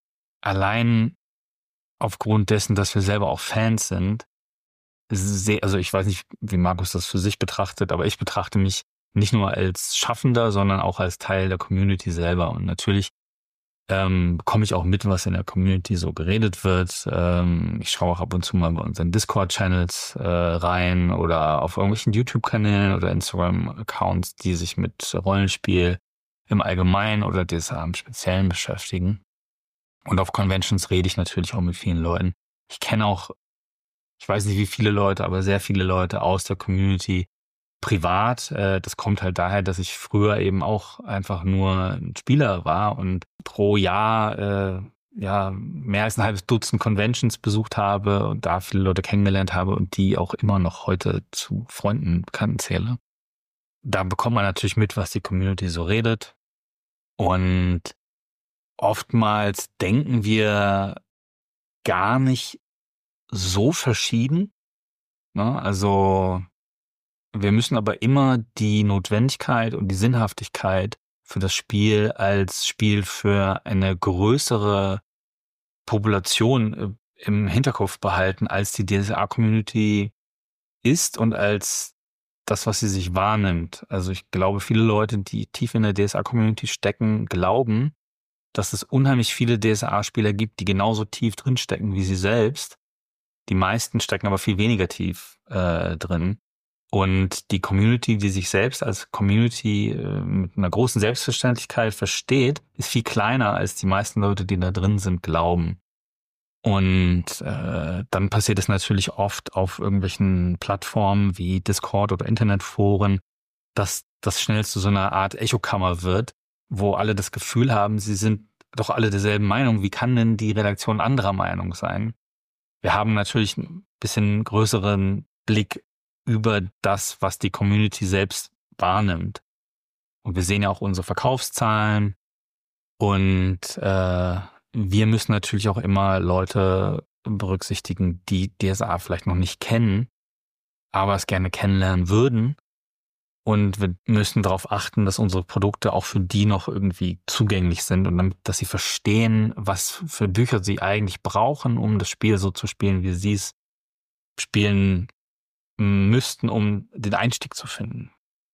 allein aufgrund dessen, dass wir selber auch Fans sind, sehr, also ich weiß nicht, wie Markus das für sich betrachtet, aber ich betrachte mich nicht nur als Schaffender, sondern auch als Teil der Community selber. Und natürlich ähm, bekomme ich auch mit, was in der Community so geredet wird. Ähm, ich schaue auch ab und zu mal bei unseren Discord-Channels äh, rein oder auf irgendwelchen YouTube-Kanälen oder Instagram-Accounts, die sich mit Rollenspiel im Allgemeinen oder D S A im Speziellen beschäftigen. Und auf Conventions rede ich natürlich auch mit vielen Leuten. Ich kenne auch, ich weiß nicht wie viele Leute, aber sehr viele Leute aus der Community privat. Äh, das kommt halt daher, dass ich früher eben auch einfach nur ein Spieler war und pro Jahr äh, ja mehr als ein halbes Dutzend Conventions besucht habe und da viele Leute kennengelernt habe und die auch immer noch heute zu Freunden, Bekannten zähle. Da bekommt man natürlich mit, was die Community so redet. Und oftmals denken wir gar nicht so verschieden. Ne? Also wir müssen aber immer die Notwendigkeit und die Sinnhaftigkeit für das Spiel als Spiel für eine größere Population im Hinterkopf behalten, als die D S A-Community ist und als das, was sie sich wahrnimmt. Also ich glaube, viele Leute, die tief in der D S A-Community stecken, glauben, dass es unheimlich viele D S A-Spieler gibt, die genauso tief drinstecken wie sie selbst. Die meisten stecken aber viel weniger tief äh, drin. Und die Community, die sich selbst als Community äh, mit einer großen Selbstverständlichkeit versteht, ist viel kleiner, als die meisten Leute, die da drin sind, glauben. Und äh, dann passiert es natürlich oft auf irgendwelchen Plattformen wie Discord oder Internetforen, dass das schnell zu so einer Art Echokammer wird, wo alle das Gefühl haben, sie sind doch alle derselben Meinung. Wie kann denn die Redaktion anderer Meinung sein? Wir haben natürlich ein bisschen größeren Blick über das, was die Community selbst wahrnimmt. Und wir sehen ja auch unsere Verkaufszahlen und äh, wir müssen natürlich auch immer Leute berücksichtigen, die D S A vielleicht noch nicht kennen, aber es gerne kennenlernen würden. Und wir müssen darauf achten, dass unsere Produkte auch für die noch irgendwie zugänglich sind und damit, dass sie verstehen, was für Bücher sie eigentlich brauchen, um das Spiel so zu spielen, wie sie es spielen müssten, um den Einstieg zu finden.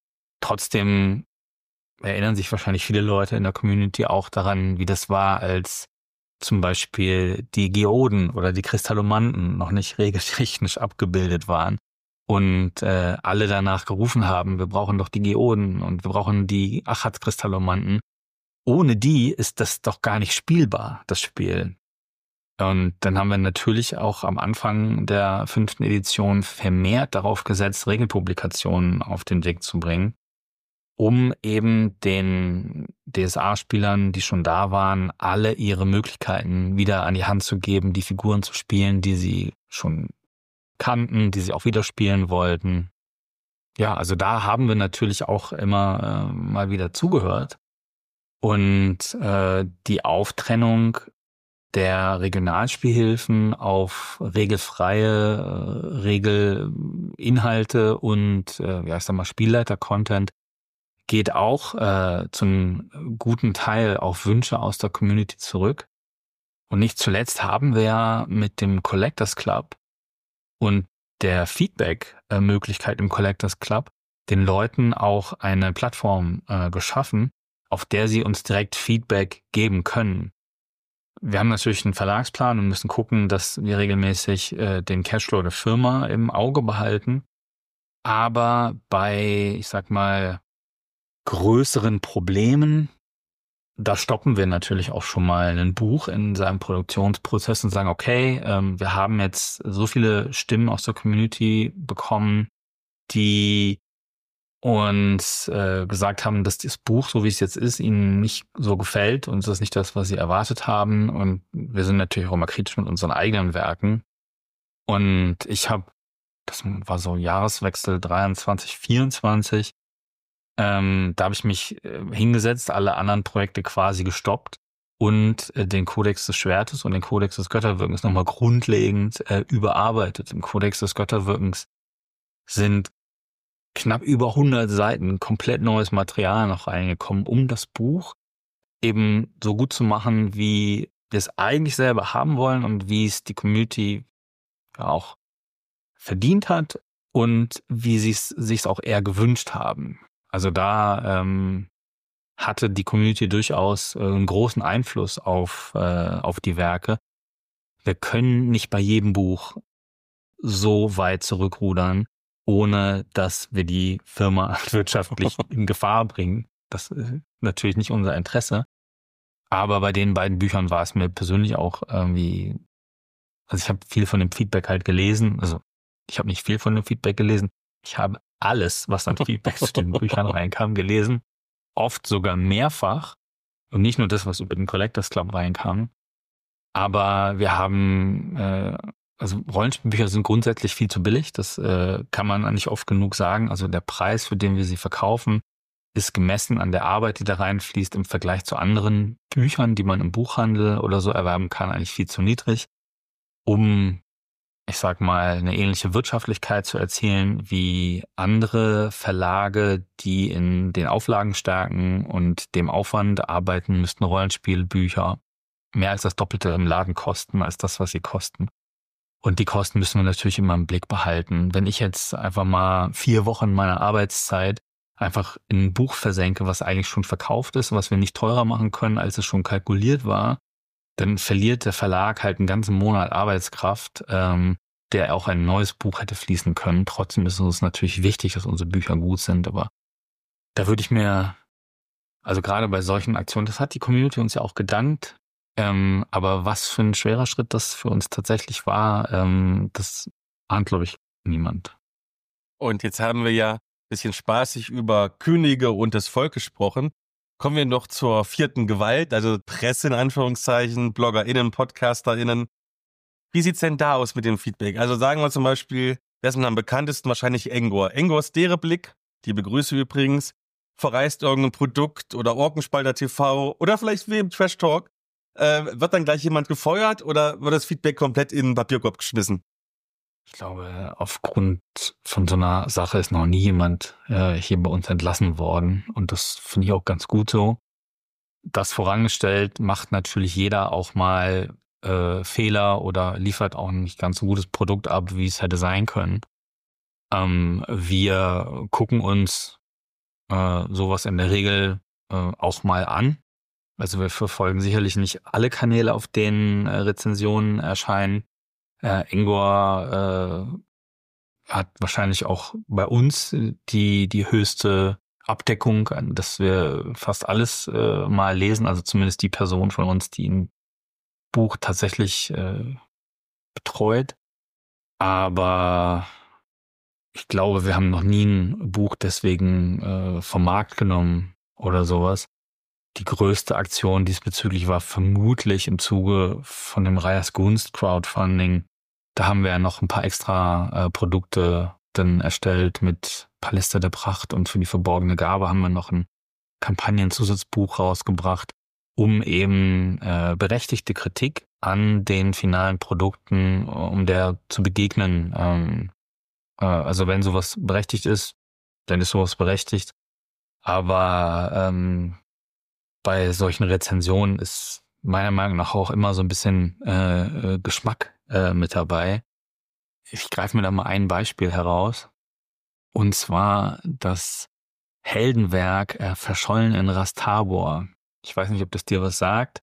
Trotzdem erinnern sich wahrscheinlich viele Leute in der Community auch daran, wie das war, als zum Beispiel die Geoden oder die Kristallomanten noch nicht regeltechnisch abgebildet waren und äh, alle danach gerufen haben, wir brauchen doch die Geoden und wir brauchen die Achat-Kristallomanten. Ohne die ist das doch gar nicht spielbar, das Spiel. Und dann haben wir natürlich auch am Anfang der fünften Edition vermehrt darauf gesetzt, Regelpublikationen auf den Weg zu bringen, um eben den D S A-Spielern, die schon da waren, alle ihre Möglichkeiten wieder an die Hand zu geben, die Figuren zu spielen, die sie schon kannten, die sie auch wieder spielen wollten. Ja, also da haben wir natürlich auch immer äh, mal wieder zugehört. Und äh, die Auftrennung der Regionalspielhilfen auf regelfreie äh, Regelinhalte und äh, ja, ich sag mal Spielleiter-Content geht auch äh, zum guten Teil auf Wünsche aus der Community zurück. Und nicht zuletzt haben wir ja mit dem Collectors Club und der Feedback-Möglichkeit im Collectors Club den Leuten auch eine Plattform äh, geschaffen, auf der sie uns direkt Feedback geben können. Wir haben natürlich einen Verlagsplan und müssen gucken, dass wir regelmäßig äh, den Cashflow der Firma im Auge behalten. Aber bei, ich sag mal, größeren Problemen, da stoppen wir natürlich auch schon mal ein Buch in seinem Produktionsprozess und sagen, okay, ähm, wir haben jetzt so viele Stimmen aus der Community bekommen, die uns äh, gesagt haben, dass das Buch, so wie es jetzt ist, ihnen nicht so gefällt und das ist nicht das, was sie erwartet haben. Und wir sind natürlich auch immer kritisch mit unseren eigenen Werken. Und ich habe, das war so Jahreswechsel dreiundzwanzig, vierundzwanzig, ähm, da habe ich mich äh, hingesetzt, alle anderen Projekte quasi gestoppt und äh, den Kodex des Schwertes und den Kodex des Götterwirkens nochmal grundlegend äh, überarbeitet. Im Kodex des Götterwirkens sind knapp über hundert Seiten komplett neues Material noch reingekommen, um das Buch eben so gut zu machen, wie wir es eigentlich selber haben wollen und wie es die Community ja auch verdient hat und wie sie es sich auch eher gewünscht haben. Also da ähm, hatte die Community durchaus äh, einen großen Einfluss auf, äh, auf die Werke. Wir können nicht bei jedem Buch so weit zurückrudern, ohne dass wir die Firma wirtschaftlich in Gefahr bringen. Das ist natürlich nicht unser Interesse. Aber bei den beiden Büchern war es mir persönlich auch irgendwie, also ich habe viel von dem Feedback halt gelesen. Also ich habe nicht viel von dem Feedback gelesen. Ich habe alles, was an Feedback zu den Büchern reinkam, gelesen. Oft sogar mehrfach. Und nicht nur das, was über den Collectors Club reinkam. Aber wir haben, äh, also Rollenspielbücher sind grundsätzlich viel zu billig. Das äh, kann man nicht oft genug sagen. Also der Preis, für den wir sie verkaufen, ist gemessen an der Arbeit, die da reinfließt, im Vergleich zu anderen Büchern, die man im Buchhandel oder so erwerben kann, eigentlich viel zu niedrig, um, ich sag mal, eine ähnliche Wirtschaftlichkeit zu erzielen wie andere Verlage, die in den Auflagenstärken und dem Aufwand arbeiten, müssten Rollenspielbücher mehr als das Doppelte im Laden kosten, als das, was sie kosten. Und die Kosten müssen wir natürlich immer im Blick behalten. Wenn ich jetzt einfach mal vier Wochen meiner Arbeitszeit einfach in ein Buch versenke, was eigentlich schon verkauft ist, was wir nicht teurer machen können, als es schon kalkuliert war, dann verliert der Verlag halt einen ganzen Monat Arbeitskraft, ähm, der auch ein neues Buch hätte fließen können. Trotzdem ist uns natürlich wichtig, dass unsere Bücher gut sind, aber da würde ich mir, also gerade bei solchen Aktionen, das hat die Community uns ja auch gedankt, ähm, aber was für ein schwerer Schritt das für uns tatsächlich war, ähm, das ahnt, glaube ich, niemand. Und jetzt haben wir ja ein bisschen spaßig über Könige und das Volk gesprochen. Kommen wir noch zur vierten Gewalt, also Presse in Anführungszeichen, BloggerInnen, PodcasterInnen. Wie sieht's denn da aus mit dem Feedback? Also sagen wir zum Beispiel, besten am bekanntesten wahrscheinlich Engor. Engor Stereblick, die Begrüße übrigens, verreist irgendein Produkt oder Orkenspalter T V oder vielleicht wie im Trash Talk. Äh, wird dann gleich jemand gefeuert oder wird das Feedback komplett in den Papierkorb geschmissen? Ich glaube, aufgrund von so einer Sache ist noch nie jemand äh, hier bei uns entlassen worden. Und das finde ich auch ganz gut so. Das vorangestellt macht natürlich jeder auch mal äh, Fehler oder liefert auch ein nicht ganz so gutes Produkt ab, wie es hätte sein können. Ähm, wir gucken uns äh, sowas in der Regel äh, auch mal an. Also wir verfolgen sicherlich nicht alle Kanäle, auf denen äh, Rezensionen erscheinen. Äh, Engor äh, hat wahrscheinlich auch bei uns die die höchste Abdeckung, dass wir fast alles äh, mal lesen. Also zumindest die Person von uns, die ein Buch tatsächlich äh, betreut. Aber ich glaube, wir haben noch nie ein Buch deswegen äh, vom Markt genommen oder sowas. Die größte Aktion diesbezüglich war vermutlich im Zuge von dem Reyers Gunst Crowdfunding. Da haben wir ja noch ein paar extra äh, Produkte dann erstellt mit Paläste der Pracht, und für die verborgene Gabe haben wir noch ein Kampagnenzusatzbuch rausgebracht, um eben äh, berechtigte Kritik an den finalen Produkten, um der zu begegnen. Ähm, äh, also wenn sowas berechtigt ist, dann ist sowas berechtigt. Aber ähm, bei solchen Rezensionen ist meiner Meinung nach auch immer so ein bisschen äh, Geschmack äh, mit dabei. Ich greife mir da mal ein Beispiel heraus. Und zwar das Heldenwerk äh, Verschollen in Rastabor. Ich weiß nicht, ob das dir was sagt,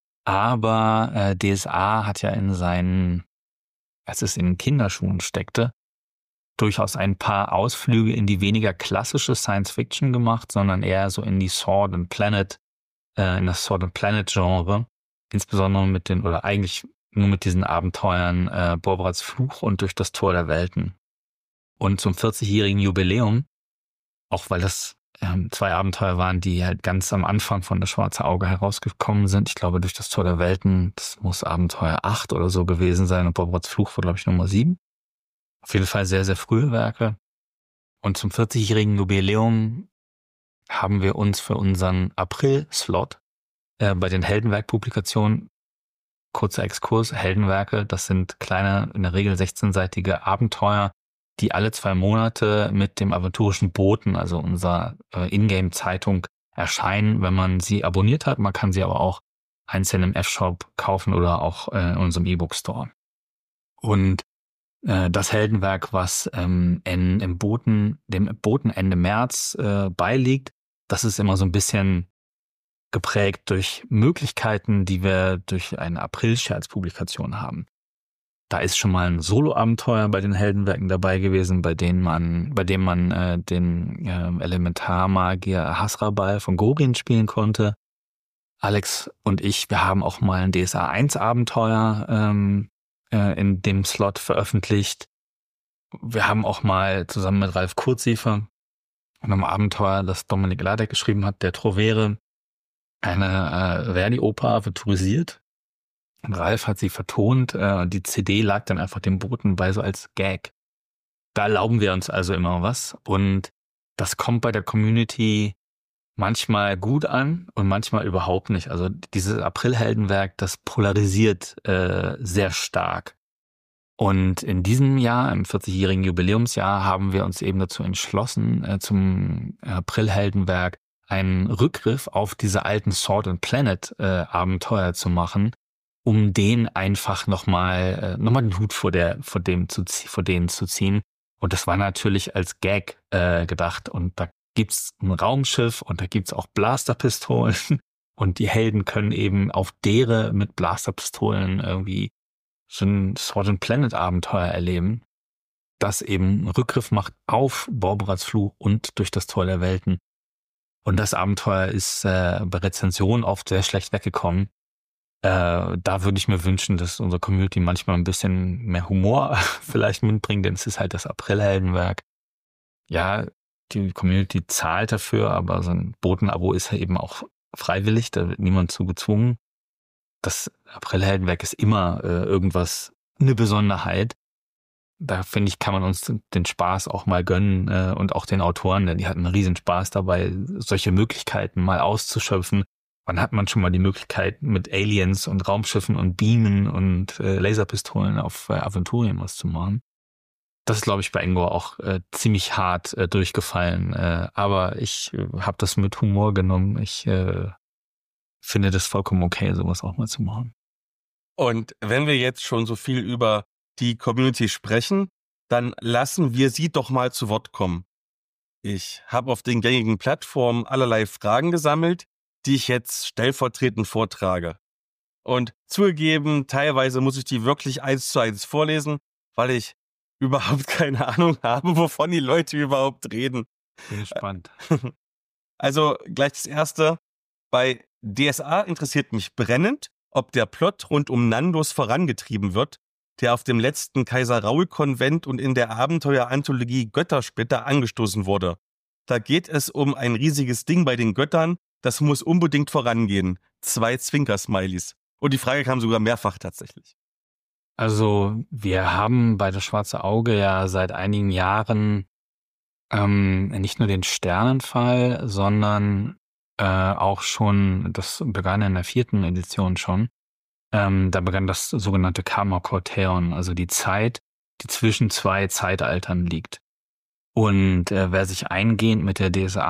aber äh, D S A hat ja in seinen, als es in den Kinderschuhen steckte, durchaus ein paar Ausflüge in die weniger klassische Science-Fiction gemacht, sondern eher so in die Sword and Planet äh, in das Sword and Planet Genre, insbesondere mit den, oder eigentlich nur mit diesen Abenteuern äh, Borberats Fluch und Durch das Tor der Welten. Und zum vierzigjährigen Jubiläum, auch weil das ähm, zwei Abenteuer waren, die halt ganz am Anfang von Das Schwarze Auge herausgekommen sind. Ich glaube, Durch das Tor der Welten, das muss Abenteuer acht oder so gewesen sein, und Borberats Fluch war, glaube ich, Nummer sieben. Auf jeden Fall sehr, sehr frühe Werke. Und zum vierzigjährigen Jubiläum haben wir uns für unseren April-Slot äh, bei den Heldenwerk-Publikationen, kurzer Exkurs, Heldenwerke, das sind kleine, in der Regel sechzehnseitige Abenteuer, die alle zwei Monate mit dem aventurischen Boten, also unserer äh, Ingame-Zeitung, erscheinen, wenn man sie abonniert hat. Man kann sie aber auch einzeln im F-Shop kaufen oder auch äh, in unserem E-Book-Store. Und äh, das Heldenwerk, was ähm, in, im Boten, dem Boten Ende März äh, beiliegt, das ist immer so ein bisschen geprägt durch Möglichkeiten, die wir durch eine April-Scherz-Publikation haben. Da ist schon mal ein Solo-Abenteuer bei den Heldenwerken dabei gewesen, bei denen man, bei dem man äh, den äh, Elementarmagier Hasrabal von Gorin spielen konnte. Alex und ich, wir haben auch mal ein D S A eins Abenteuer ähm, äh, in dem Slot veröffentlicht. Wir haben auch mal zusammen mit Ralf Kurzsiefer in einem Abenteuer, das Dominik Ladek geschrieben hat, der Trovere, eine äh, Verdi-Oper aventurisiert. Und Ralf hat sie vertont. Äh, die C D lag dann einfach dem Boten bei, so als Gag. Da erlauben wir uns also immer was. Und das kommt bei der Community manchmal gut an und manchmal überhaupt nicht. Also dieses April-Heldenwerk, das polarisiert äh, sehr stark. Und in diesem Jahr, im vierzigjährigen Jubiläumsjahr, haben wir uns eben dazu entschlossen, äh, zum April-Heldenwerk einen Rückgriff auf diese alten Sword and Planet äh, Abenteuer zu machen, um den einfach nochmal äh, nochmal den Hut vor der vor dem zu vor denen zu ziehen. Und das war natürlich als Gag äh, gedacht. Und da gibt's ein Raumschiff und da gibt's auch Blasterpistolen und die Helden können eben auf Dere mit Blasterpistolen irgendwie so ein Sword and Planet Abenteuer erleben, das eben Rückgriff macht auf Borberats Fluch und Durch das Tor der Welten. Und das Abenteuer ist äh, bei Rezensionen oft sehr schlecht weggekommen. Äh, da würde ich mir wünschen, dass unsere Community manchmal ein bisschen mehr Humor vielleicht mitbringt, denn es ist halt das April-Heldenwerk. Ja, die Community zahlt dafür, aber so ein Boten-Abo ist ja eben auch freiwillig, da wird niemand zu gezwungen. Das April-Heldenwerk ist immer äh, irgendwas, eine Besonderheit. da finde ich, kann man uns den Spaß auch mal gönnen äh, und auch den Autoren, denn die hatten einen riesen Spaß dabei, solche Möglichkeiten mal auszuschöpfen. Wann hat man schon mal die Möglichkeit, mit Aliens und Raumschiffen und Beamen und äh, Laserpistolen auf äh, Aventurien was zu machen? Das ist, glaube ich, bei Engor auch äh, ziemlich hart äh, durchgefallen. Äh, aber ich äh, habe das mit Humor genommen. Ich äh, finde das vollkommen okay, sowas auch mal zu machen. Und wenn wir jetzt schon so viel über die Community sprechen, dann lassen wir sie doch mal zu Wort kommen. Ich habe auf den gängigen Plattformen allerlei Fragen gesammelt, die ich jetzt stellvertretend vortrage. Und zugegeben, teilweise muss ich die wirklich eins zu eins vorlesen, weil ich überhaupt keine Ahnung habe, wovon die Leute überhaupt reden. Bin gespannt. Also gleich das Erste. Bei D S A interessiert mich brennend, ob der Plot rund um Nandos vorangetrieben wird, der auf dem letzten Kaiser-Raoul-Konvent und in der Abenteuer-Anthologie Göttersplitter angestoßen wurde. Da geht es um ein riesiges Ding bei den Göttern, das muss unbedingt vorangehen. Zwei Zwinker-Smileys. Und die Frage kam sogar mehrfach tatsächlich. Also wir haben bei das Schwarze Auge ja seit einigen Jahren ähm, nicht nur den Sternenfall, sondern äh, auch schon, das begann in der vierten Edition schon, ähm, da begann das sogenannte Karma-Corteon, also die Zeit, die zwischen zwei Zeitaltern liegt. Und äh, wer sich eingehend mit der D S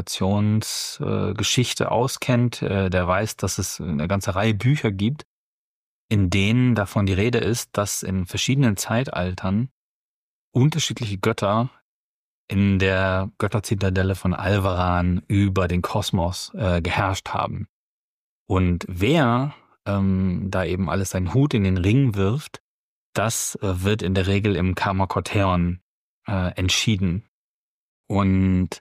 A-Publikationsgeschichte äh, auskennt, äh, der weiß, dass es eine ganze Reihe Bücher gibt, in denen davon die Rede ist, dass in verschiedenen Zeitaltern unterschiedliche Götter in der Götterzitadelle von Alvaran über den Kosmos äh, geherrscht haben. Und wer ähm, da eben alles seinen Hut in den Ring wirft, das äh, wird in der Regel im Karma-Corteon äh, entschieden. Und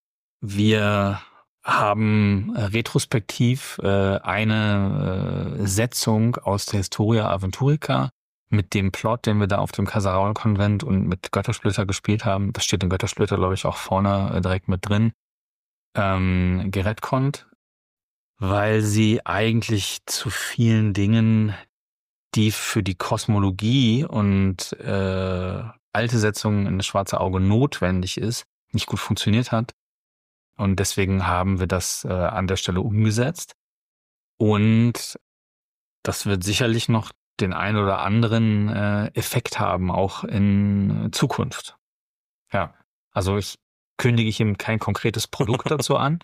wir haben äh, retrospektiv äh, eine äh, Setzung aus der Historia Aventurica mit dem Plot, den wir da auf dem Kaiser-Raoul-Konvent und mit Göttersplitter gespielt haben. Das steht in Göttersplitter, glaube ich, auch vorne äh, direkt mit drin. Ähm, geretconnt, weil sie eigentlich zu vielen Dingen, die für die Kosmologie und äh, alte Setzungen in das Schwarze Auge notwendig ist, nicht gut funktioniert hat. Und deswegen haben wir das äh, an der Stelle umgesetzt. Und das wird sicherlich noch den ein oder anderen äh, Effekt haben, auch in Zukunft. Ja, also ich kündige ihm kein konkretes Produkt dazu an,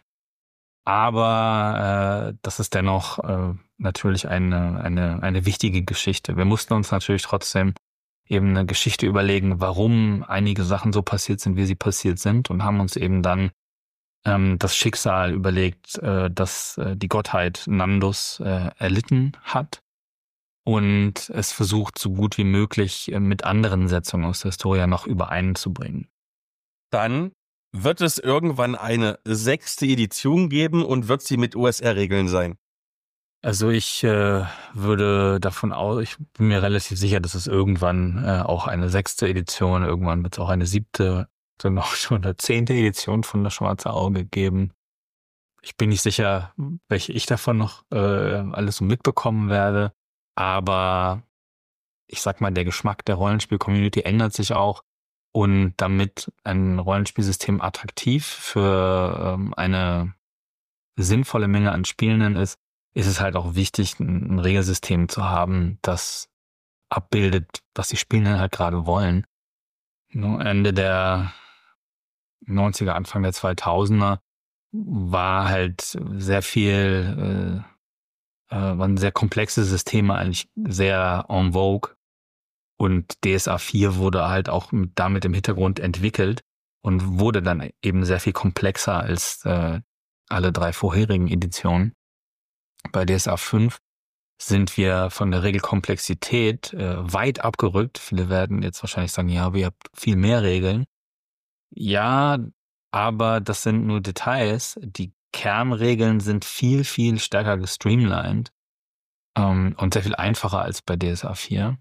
aber äh, das ist dennoch äh, natürlich eine, eine, eine wichtige Geschichte. Wir mussten uns natürlich trotzdem eben eine Geschichte überlegen, warum einige Sachen so passiert sind, wie sie passiert sind, und haben uns eben dann ähm, das Schicksal überlegt, äh, das äh, die Gottheit Nandos äh, erlitten hat, und es versucht, so gut wie möglich äh, mit anderen Setzungen aus der Historia noch übereinzubringen. Dann wird es irgendwann eine sechste Edition geben und wird sie mit O S R-Regeln sein? Also ich äh, würde davon aus, ich bin mir relativ sicher, dass es irgendwann äh, auch eine sechste Edition, irgendwann wird es auch eine siebte, dann auch schon eine zehnte Edition von das Schwarze Auge geben. Ich bin nicht sicher, welche ich davon noch äh, alles so mitbekommen werde, aber ich sag mal, der Geschmack der Rollenspiel-Community ändert sich auch, und damit ein Rollenspielsystem attraktiv für ähm, eine sinnvolle Menge an Spielenden ist, ist es halt auch wichtig, ein, ein Regelsystem zu haben, das abbildet, was die Spielenden halt gerade wollen. No, Ende der neunziger, Anfang der zweitausender war halt sehr viel, äh, äh, waren sehr komplexe Systeme eigentlich sehr en vogue, und D S A vier wurde halt auch mit, damit im Hintergrund entwickelt und wurde dann eben sehr viel komplexer als äh, alle drei vorherigen Editionen. Bei D S A fünf sind wir von der Regelkomplexität äh, weit abgerückt. Viele werden jetzt wahrscheinlich sagen, ja, aber ihr habt viel mehr Regeln. Ja, aber das sind nur Details. Die Kernregeln sind viel, viel stärker gestreamlined ähm, und sehr viel einfacher als bei D S A vier.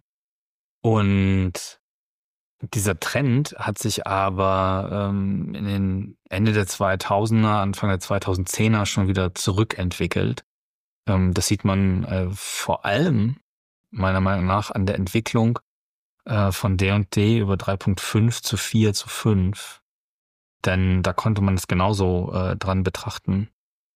Und dieser Trend hat sich aber ähm, in den Ende der zweitausender, Anfang der zweitausendzehner schon wieder zurückentwickelt. Ähm, das sieht man äh, vor allem meiner Meinung nach an der Entwicklung äh, von D und D über drei Punkt fünf zu vier zu fünf. Denn da konnte man es genauso äh, dran betrachten.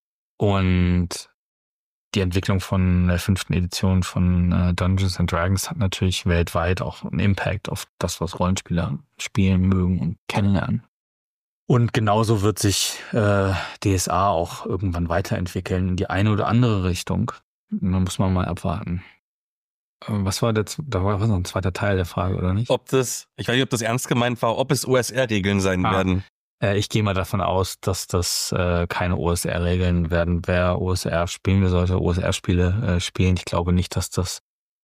Und die Entwicklung von der fünften Edition von äh, Dungeons and Dragons hat natürlich weltweit auch einen Impact auf das, was Rollenspieler spielen mögen und kennenlernen. Und genauso wird sich äh, D S A auch irgendwann weiterentwickeln in die eine oder andere Richtung. Da muss man mal abwarten. Äh, Was war das? Da war noch ein zweiter Teil der Frage, oder nicht? Ob das, ich weiß nicht, ob das ernst gemeint war, ob es O S R-Regeln sein Ah. werden. Äh, ich gehe mal davon aus, dass das äh, keine O S R-Regeln werden. Wer O S R spielen will, sollte O S R-Spiele äh, spielen. Ich glaube nicht, dass das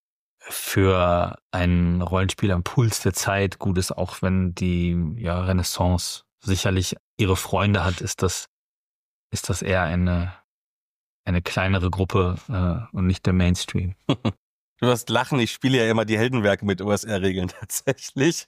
für einen Rollenspieler am Puls der Zeit gut ist, auch wenn die ja, Renaissance sicherlich ihre Freunde hat, ist das, ist das eher eine, eine kleinere Gruppe äh, und nicht der Mainstream. Du wirst lachen, ich spiele ja immer die Heldenwerke mit O S R-Regeln tatsächlich.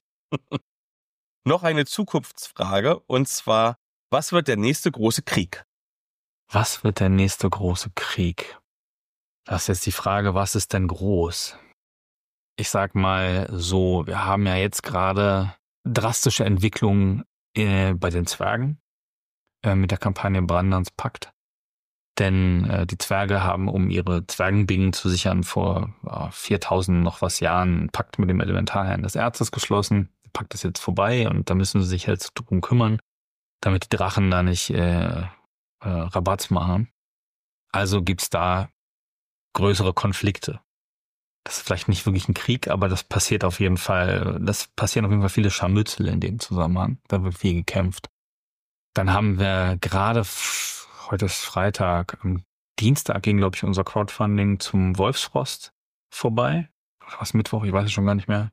Noch eine Zukunftsfrage, und zwar, was wird der nächste große Krieg? Was wird der nächste große Krieg? Das ist jetzt die Frage, was ist denn groß? Ich sag mal so, wir haben ja jetzt gerade drastische Entwicklungen äh, bei den Zwergen äh, mit der Kampagne Brandands Pakt. Denn äh, die Zwerge haben, um ihre Zwergenbingen zu sichern, vor äh, viertausend noch was Jahren einen Pakt mit dem Elementarherrn des Erzes geschlossen. Der Pakt ist jetzt vorbei und da müssen sie sich jetzt drum kümmern, damit die Drachen da nicht äh, äh, Rabatz machen. Also gibt's da größere Konflikte. Das ist vielleicht nicht wirklich ein Krieg, aber das passiert auf jeden Fall, das passieren auf jeden Fall viele Scharmützel in dem Zusammenhang. Da wird viel gekämpft. Dann haben wir gerade, f- heute ist Freitag, am Dienstag ging, glaube ich, unser Crowdfunding zum Wolfsfrost vorbei. Oder was, Mittwoch, ich weiß es schon gar nicht mehr.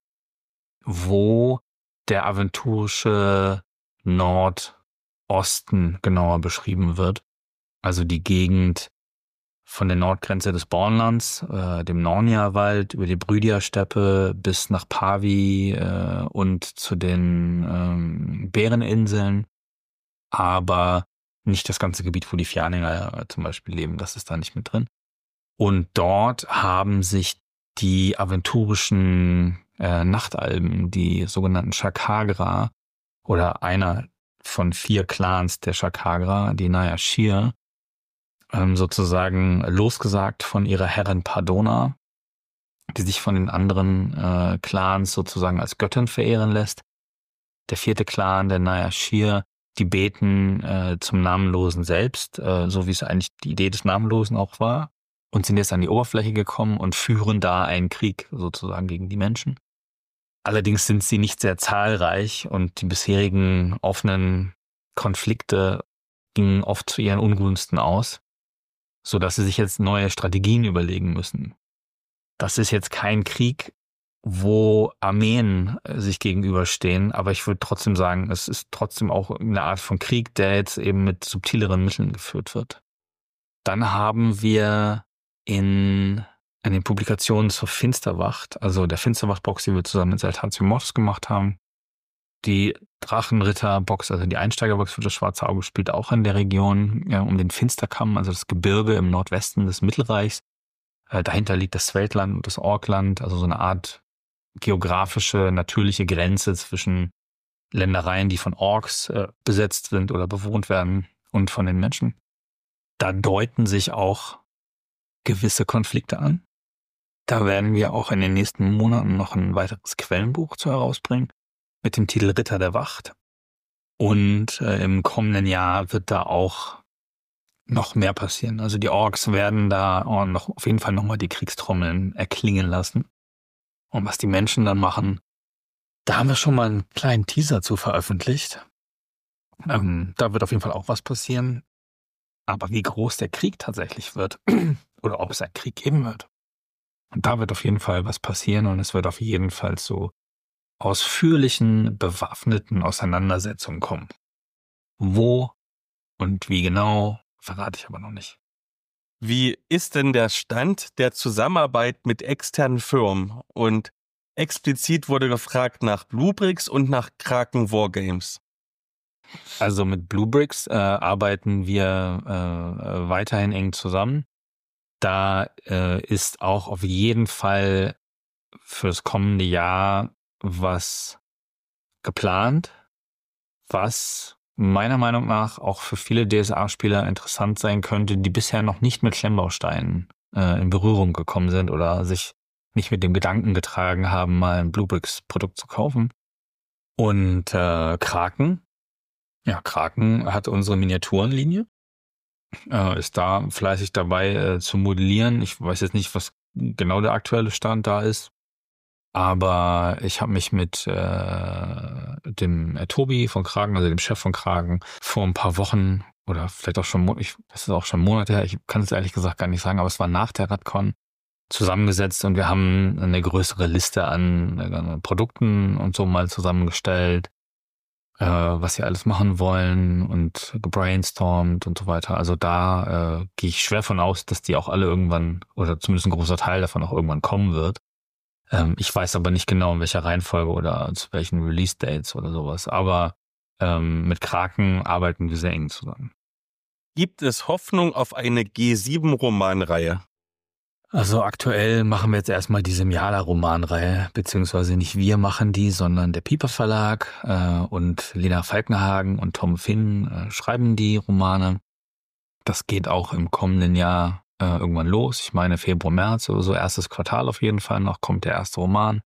Wo der aventurische Nordosten genauer beschrieben wird. Also die Gegend von der Nordgrenze des Bornlands, äh, dem Nornia-Wald, über die Brydia-Steppe bis nach Pavi äh, und zu den ähm, Bäreninseln, aber nicht das ganze Gebiet, wo die Fjaninger äh, zum Beispiel leben, das ist da nicht mit drin. Und dort haben sich die aventurischen äh, Nachtalben, die sogenannten Shakagra, oder einer von vier Clans der Shakagra, die Naya Shir, sozusagen losgesagt von ihrer Herrin Pardona, die sich von den anderen äh, Clans sozusagen als Göttin verehren lässt. Der vierte Clan, der Naya Shir, die beten äh, zum Namenlosen selbst, äh, so wie es eigentlich die Idee des Namenlosen auch war, und sind jetzt an die Oberfläche gekommen und führen da einen Krieg sozusagen gegen die Menschen. Allerdings sind sie nicht sehr zahlreich und die bisherigen offenen Konflikte gingen oft zu ihren Ungunsten aus, so dass sie sich jetzt neue Strategien überlegen müssen. Das ist jetzt kein Krieg, wo Armeen äh, sich gegenüberstehen, aber ich würde trotzdem sagen, es ist trotzdem auch eine Art von Krieg, der jetzt eben mit subtileren Mitteln geführt wird. Dann haben wir in, in den Publikationen zur Finsterwacht, also der Finsterwacht-Box, die wir zusammen mit Saltatio Mortis gemacht haben, die Drachenritter-Box, also die Einsteigerbox für das Schwarze Auge, spielt auch in der Region ja, um den Finsterkamm, also das Gebirge im Nordwesten des Mittelreichs. Äh, dahinter liegt das Sveldland und das Orkland, also so eine Art geografische, natürliche Grenze zwischen Ländereien, die von Orks äh, besetzt sind oder bewohnt werden, und von den Menschen. Da deuten sich auch gewisse Konflikte an. Da werden wir auch in den nächsten Monaten noch ein weiteres Quellenbuch zu herausbringen mit dem Titel Ritter der Wacht. Und äh, im kommenden Jahr wird da auch noch mehr passieren. Also die Orks werden da auch noch auf jeden Fall nochmal die Kriegstrommeln erklingen lassen. Und was die Menschen dann machen, da haben wir schon mal einen kleinen Teaser zu veröffentlicht. Ähm, da wird auf jeden Fall auch was passieren. Aber wie groß der Krieg tatsächlich wird oder ob es einen Krieg geben wird, da wird auf jeden Fall was passieren, und es wird auf jeden Fall zu ausführlichen, bewaffneten Auseinandersetzungen kommen. Wo und wie genau, verrate ich aber noch nicht. Wie ist denn der Stand der Zusammenarbeit mit externen Firmen? Und explizit wurde gefragt nach Bluebricks und nach Kraken Wargames. Also mit Bluebricks äh, arbeiten wir äh, weiterhin eng zusammen. Da äh, ist auch auf jeden Fall fürs kommende Jahr was geplant, was meiner Meinung nach auch für viele D S A-Spieler interessant sein könnte, die bisher noch nicht mit Klemmbausteinen äh, in Berührung gekommen sind oder sich nicht mit dem Gedanken getragen haben, mal ein Bluebricks-Produkt zu kaufen. Und äh, Kraken, ja, Kraken hat unsere Miniaturenlinie, äh, ist da fleißig dabei äh, zu modellieren. Ich weiß jetzt nicht, was genau der aktuelle Stand da ist, aber ich habe mich mit äh, dem äh, Tobi von Kraken, also dem Chef von Kraken, vor ein paar Wochen oder vielleicht auch schon, Mo- ich, das ist auch schon Monate her, ich kann es ehrlich gesagt gar nicht sagen, aber es war nach der Radcon, zusammengesetzt und wir haben eine größere Liste an äh, Produkten und so mal zusammengestellt, äh, was sie alles machen wollen und gebrainstormt und so weiter. Also da äh, gehe ich schwer von aus, dass die auch alle irgendwann oder zumindest ein großer Teil davon auch irgendwann kommen wird. Ähm, ich weiß aber nicht genau, in welcher Reihenfolge oder zu welchen Release-Dates oder sowas. Aber ähm, mit Kraken arbeiten wir sehr eng zusammen. Gibt es Hoffnung auf eine G sieben Romanreihe? Also aktuell machen wir jetzt erstmal die Semiala-Romanreihe, beziehungsweise nicht wir machen die, sondern der Piper Verlag äh, und Lena Falkenhagen und Tom Finn äh, schreiben die Romane. Das geht auch im kommenden Jahr äh, irgendwann los. Ich meine Februar, März oder so, erstes Quartal auf jeden Fall noch, kommt der erste Roman.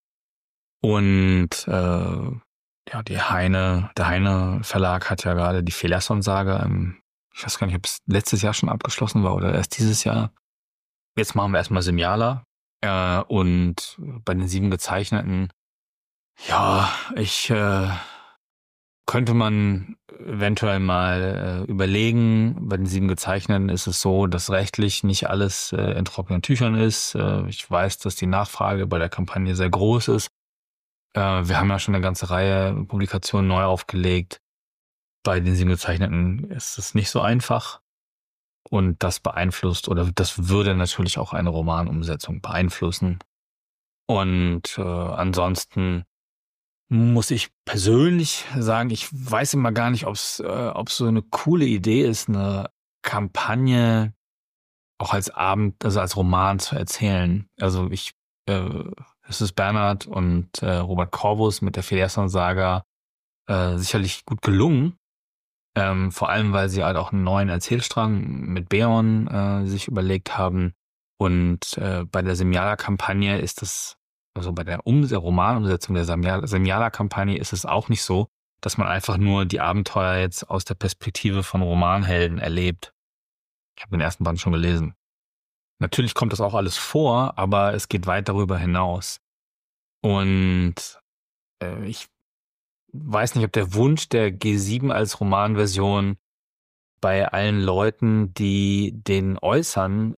Und äh, ja, die Heine, der Heine Verlag hat ja gerade die Phileson-Saga im, ich weiß gar nicht, ob es letztes Jahr schon abgeschlossen war oder erst dieses Jahr. Jetzt machen wir erstmal Semiala äh, und bei den sieben Gezeichneten, ja, ich äh, könnte man eventuell mal äh, überlegen. Bei den sieben Gezeichneten ist es so, dass rechtlich nicht alles äh, in trockenen Tüchern ist. Äh, ich weiß, dass die Nachfrage bei der Kampagne sehr groß ist. Äh, wir haben ja schon eine ganze Reihe Publikationen neu aufgelegt. Bei den sieben Gezeichneten ist es nicht so einfach. Und das beeinflusst oder das würde natürlich auch eine Romanumsetzung beeinflussen. Und äh, ansonsten muss ich persönlich sagen, ich weiß immer gar nicht, ob es äh, ob so eine coole Idee ist, eine Kampagne auch als Abend, also als Roman zu erzählen. Also ich, äh, es ist Bernhard und äh, Robert Corvus mit der Phileson-Saga äh, sicherlich gut gelungen. Ähm, vor allem, weil sie halt auch einen neuen Erzählstrang mit Beon äh, sich überlegt haben. Und äh, bei der Semiala-Kampagne ist es, also bei der, um der Romanumsetzung der Semiala- Semiala-Kampagne ist es auch nicht so, dass man einfach nur die Abenteuer jetzt aus der Perspektive von Romanhelden erlebt. Ich habe den ersten Band schon gelesen. Natürlich kommt das auch alles vor, aber es geht weit darüber hinaus. Und äh, ich weiß nicht, ob der Wunsch der G sieben als Romanversion bei allen Leuten, die den äußern,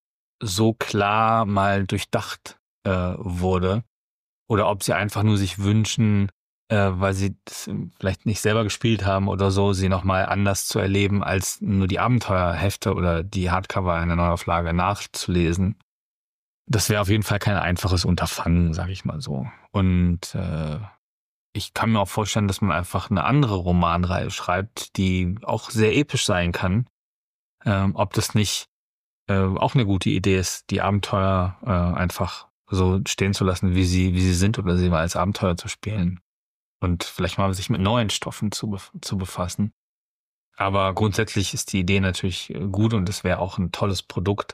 so klar mal durchdacht äh, wurde. Oder ob sie einfach nur sich wünschen, äh, weil sie das vielleicht nicht selber gespielt haben oder so, sie nochmal anders zu erleben, als nur die Abenteuerhefte oder die Hardcover in der Neuauflage nachzulesen. Das wäre auf jeden Fall kein einfaches Unterfangen, sag ich mal so. Und äh, ich kann mir auch vorstellen, dass man einfach eine andere Romanreihe schreibt, die auch sehr episch sein kann. Ähm, ob das nicht äh, auch eine gute Idee ist, die Abenteuer äh, einfach so stehen zu lassen, wie sie, wie sie sind, oder sie mal als Abenteuer zu spielen. Und vielleicht mal sich mit neuen Stoffen zu, bef- zu befassen. Aber grundsätzlich ist die Idee natürlich gut und es wäre auch ein tolles Produkt.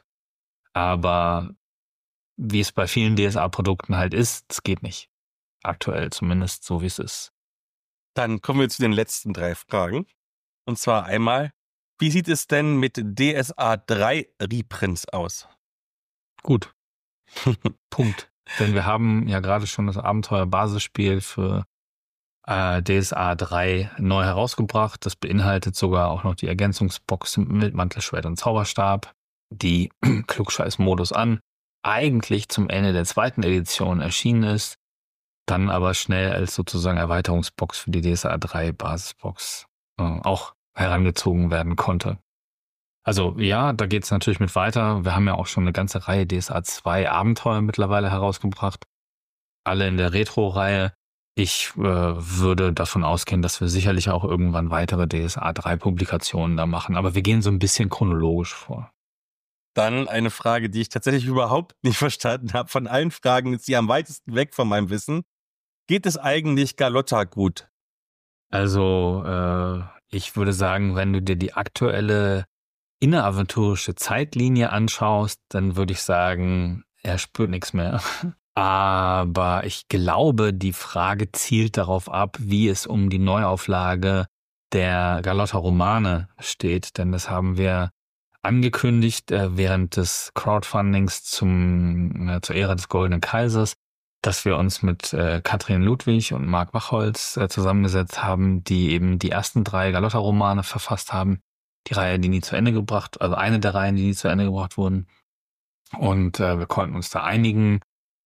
Aber wie es bei vielen D S A-Produkten halt ist, es geht nicht. Aktuell zumindest so, wie es ist. Dann kommen wir zu den letzten drei Fragen. Und zwar einmal, wie sieht es denn mit D S A drei Reprints aus? Gut. Punkt. Denn wir haben ja gerade schon das Abenteuer-Basisspiel für äh, D S A drei neu herausgebracht. Das beinhaltet sogar auch noch die Ergänzungsbox mit Mantelschwert und Zauberstab, die Klugscheiß-Modus an, eigentlich zum Ende der zweiten Edition erschienen ist, dann aber schnell als sozusagen Erweiterungsbox für die D S A drei Basisbox äh, auch herangezogen werden konnte. Also ja, da geht's natürlich mit weiter. Wir haben ja auch schon eine ganze Reihe D S A zwei Abenteuer mittlerweile herausgebracht. Alle in der Retro-Reihe. Ich äh, würde davon ausgehen, dass wir sicherlich auch irgendwann weitere D S A drei Publikationen da machen. Aber wir gehen so ein bisschen chronologisch vor. Dann eine Frage, die ich tatsächlich überhaupt nicht verstanden habe. Von allen Fragen ist sie am weitesten weg von meinem Wissen. geht es eigentlich Galotta gut? Also, äh, ich würde sagen, wenn du dir die aktuelle inneraventurische Zeitlinie anschaust, dann würde ich sagen, er spürt nichts mehr. Aber ich glaube, die Frage zielt darauf ab, wie es um die Neuauflage der Galotta-Romane steht. Denn das haben wir angekündigt äh, während des Crowdfundings zum, äh, zur Ära des Goldenen Kaisers, dass wir uns mit äh, Katrin Ludwig und Marc Wachholz äh, zusammengesetzt haben, die eben die ersten drei Galotta-Romane verfasst haben. Die Reihe, die nie zu Ende gebracht, also eine der Reihen, die nie zu Ende gebracht wurden. Und äh, wir konnten uns da einigen.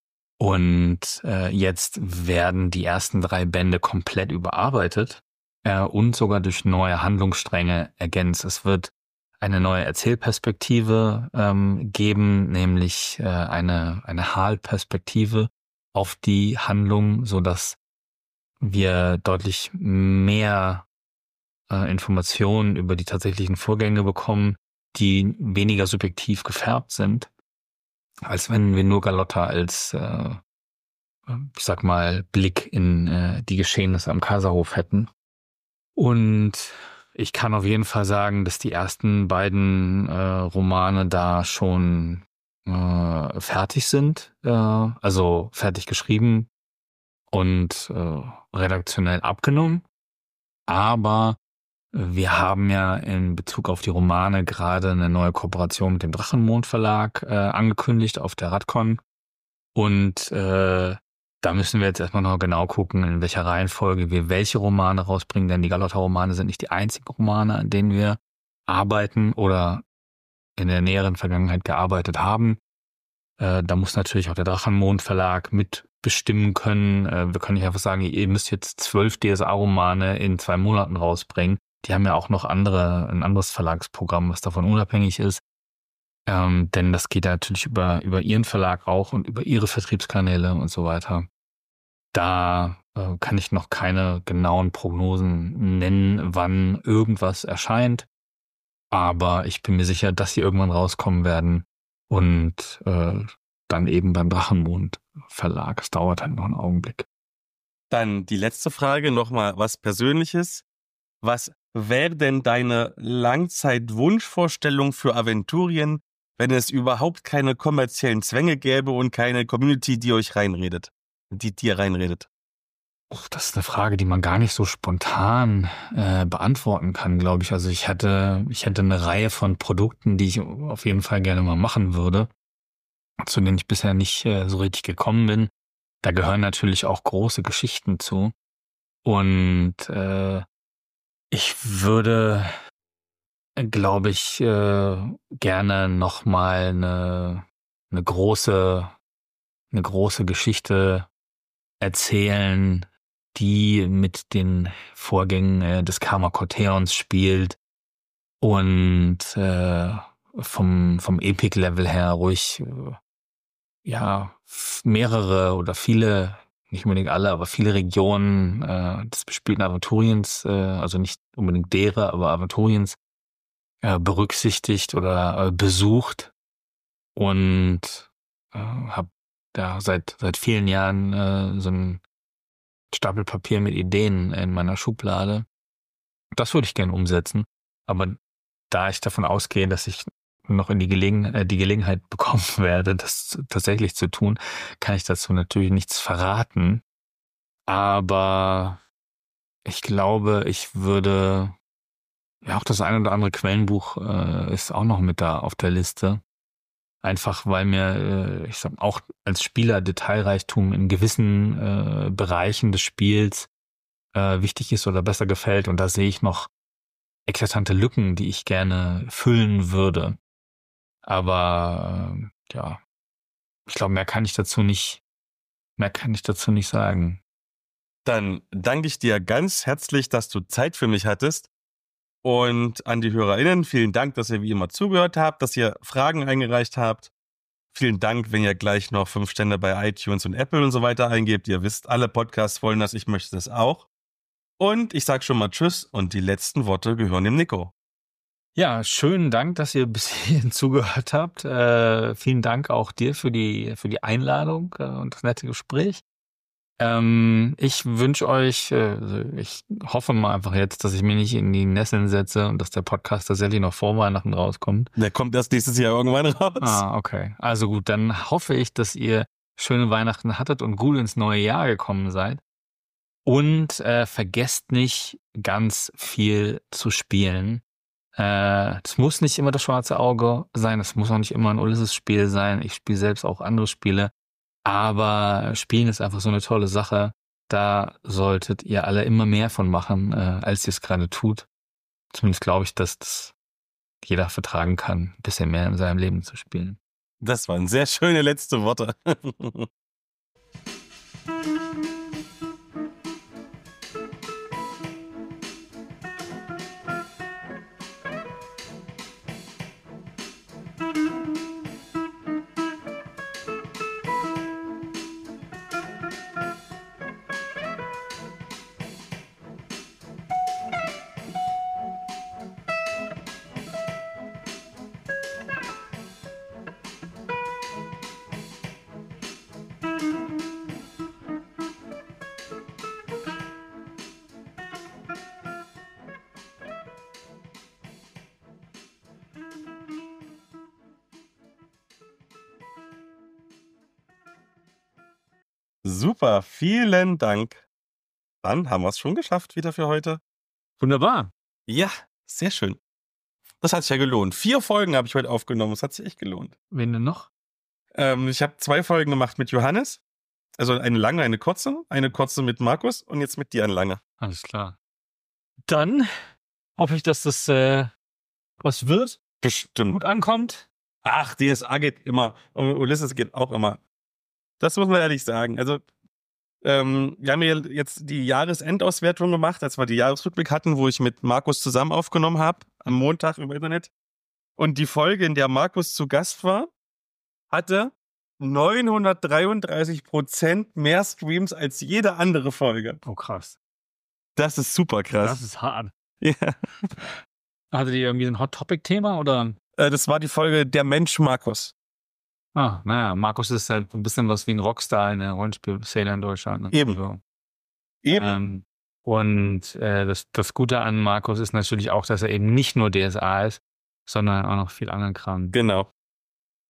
Und äh, jetzt werden die ersten drei Bände komplett überarbeitet äh, und sogar durch neue Handlungsstränge ergänzt. Es wird eine neue Erzählperspektive ähm, geben, nämlich äh, eine eine Hal-Perspektive auf die Handlung, so dass wir deutlich mehr äh, Informationen über die tatsächlichen Vorgänge bekommen, die weniger subjektiv gefärbt sind, als wenn wir nur Galotta als, äh, ich sag mal, Blick in äh, die Geschehnisse am Kaiserhof hätten. Und ich kann auf jeden Fall sagen, dass die ersten beiden äh, Romane da schon äh, fertig sind, äh, also fertig geschrieben und äh, redaktionell abgenommen. Aber wir haben ja in Bezug auf die Romane gerade eine neue Kooperation mit dem Drachenmond Verlag äh, angekündigt auf der Radcon. Und äh, da müssen wir jetzt erstmal noch genau gucken, in welcher Reihenfolge wir welche Romane rausbringen, denn die Galotta-Romane sind nicht die einzigen Romane, an denen wir arbeiten oder in der näheren Vergangenheit gearbeitet haben. Äh, da muss natürlich auch der Drachenmond Verlag mitbestimmen können. Äh, wir können nicht einfach sagen, ihr müsst jetzt zwölf D S A-Romane in zwei Monaten rausbringen. Die haben ja auch noch andere, ein anderes Verlagsprogramm, was davon unabhängig ist. Ähm, denn das geht ja natürlich über, über ihren Verlag auch und über ihre Vertriebskanäle und so weiter. Da äh, kann ich noch keine genauen Prognosen nennen, wann irgendwas erscheint. Aber ich bin mir sicher, dass sie irgendwann rauskommen werden und äh, dann eben beim Drachenmond Verlag. Es dauert halt noch einen Augenblick. Dann die letzte Frage, nochmal was Persönliches. Was wäre denn deine Langzeitwunschvorstellung für Aventurien, wenn es überhaupt keine kommerziellen Zwänge gäbe und keine Community, die euch reinredet, die dir reinredet? Uff, das ist eine Frage, die man gar nicht so spontan äh, beantworten kann, glaube ich. Also ich hätte, ich hätte eine Reihe von Produkten, die ich auf jeden Fall gerne mal machen würde, zu denen ich bisher nicht äh, so richtig gekommen bin. Da gehören natürlich auch große Geschichten zu. Und äh, ich würde, glaube ich, äh, gerne nochmal eine, eine große, eine große Geschichte erzählen, die mit den Vorgängen äh, des Karma-Kotheons spielt und äh, vom, vom Epic-Level her ruhig äh, ja mehrere oder viele, nicht unbedingt alle, aber viele Regionen äh, des bespielten Aventuriens, äh, also nicht unbedingt derer, aber Aventuriens äh, berücksichtigt oder äh, besucht und äh, habe da seit seit vielen Jahren äh, so ein Stapel Papier mit Ideen in meiner Schublade. Das würde ich gerne umsetzen, aber da ich davon ausgehe, dass ich noch in die, Gelegen äh, die Gelegenheit bekommen werde, das tatsächlich zu tun, kann ich dazu natürlich nichts verraten. Aber ich glaube, ich würde, ja, auch das ein oder andere Quellenbuch äh, ist auch noch mit da auf der Liste. Einfach weil mir, äh, ich sag auch als Spieler Detailreichtum in gewissen äh, Bereichen des Spiels äh, wichtig ist oder besser gefällt. Und da sehe ich noch eklatante Lücken, die ich gerne füllen würde. Aber äh, ja, ich glaube, mehr kann ich dazu nicht, mehr kann ich dazu nicht sagen. Dann danke ich dir ganz herzlich, dass du Zeit für mich hattest. Und an die HörerInnen, vielen Dank, dass ihr wie immer zugehört habt, dass ihr Fragen eingereicht habt. Vielen Dank, wenn ihr gleich noch fünf Sterne bei iTunes und Apple und so weiter eingebt. Ihr wisst, alle Podcasts wollen das, ich möchte das auch. Und ich sag schon mal Tschüss und die letzten Worte gehören dem Nico. Ja, schönen Dank, dass ihr bis hierhin zugehört habt. Äh, vielen Dank auch dir für die, für die Einladung äh, und das nette Gespräch. Ähm, ich wünsche euch, äh, ich hoffe mal einfach jetzt, dass ich mich nicht in die Nesseln setze und dass der Podcast tatsächlich noch vor Weihnachten rauskommt. Der kommt erst nächstes Jahr irgendwann raus. Ah, okay. Also gut, dann hoffe ich, dass ihr schöne Weihnachten hattet und gut ins neue Jahr gekommen seid. Und äh, vergesst nicht, ganz viel zu spielen. Äh, es muss nicht immer das schwarze Auge sein, es muss auch nicht immer ein Ulysses-Spiel sein. Ich spiele selbst auch andere Spiele. Aber Spielen ist einfach so eine tolle Sache. Da solltet ihr alle immer mehr von machen, äh, als ihr es gerade tut. Zumindest glaube ich, dass das jeder vertragen kann, ein bisschen mehr in seinem Leben zu spielen. Das waren sehr schöne letzte Worte. Super, vielen Dank. Dann haben wir es schon geschafft wieder für heute. Wunderbar. Ja, sehr schön. Das hat sich ja gelohnt. Vier Folgen habe ich heute aufgenommen. Das hat sich echt gelohnt. Wen denn noch? Ähm, ich habe zwei Folgen gemacht mit Johannes. Also eine lange, eine kurze. Eine kurze mit Markus und jetzt mit dir eine lange. Alles klar. Dann hoffe ich, dass das äh, was wird, Bestimmt. gut ankommt. Ach, D S A geht immer. Und Ulysses geht auch immer. Das muss man ehrlich sagen. Also, ähm, wir haben ja jetzt die Jahresendauswertung gemacht, als wir die Jahresrückblick hatten, wo ich mit Markus zusammen aufgenommen habe, am Montag über Internet. Und die Folge, in der Markus zu Gast war, hatte neunhundertdreiunddreißig Prozent mehr Streams als jede andere Folge. Oh, krass. Das ist super krass. Das ist hart. Ja. Hattet ihr irgendwie ein Hot-Topic-Thema oder? Äh, das war die Folge Der Mensch Markus. Ah, naja, Markus ist halt ein bisschen was wie ein Rockstar in der Rollenspielszene in Deutschland. Ne? Eben. So. Eben. Ähm, und äh, das, das Gute an Markus ist natürlich auch, dass er eben nicht nur D S A ist, sondern auch noch viel anderen Kram. Genau.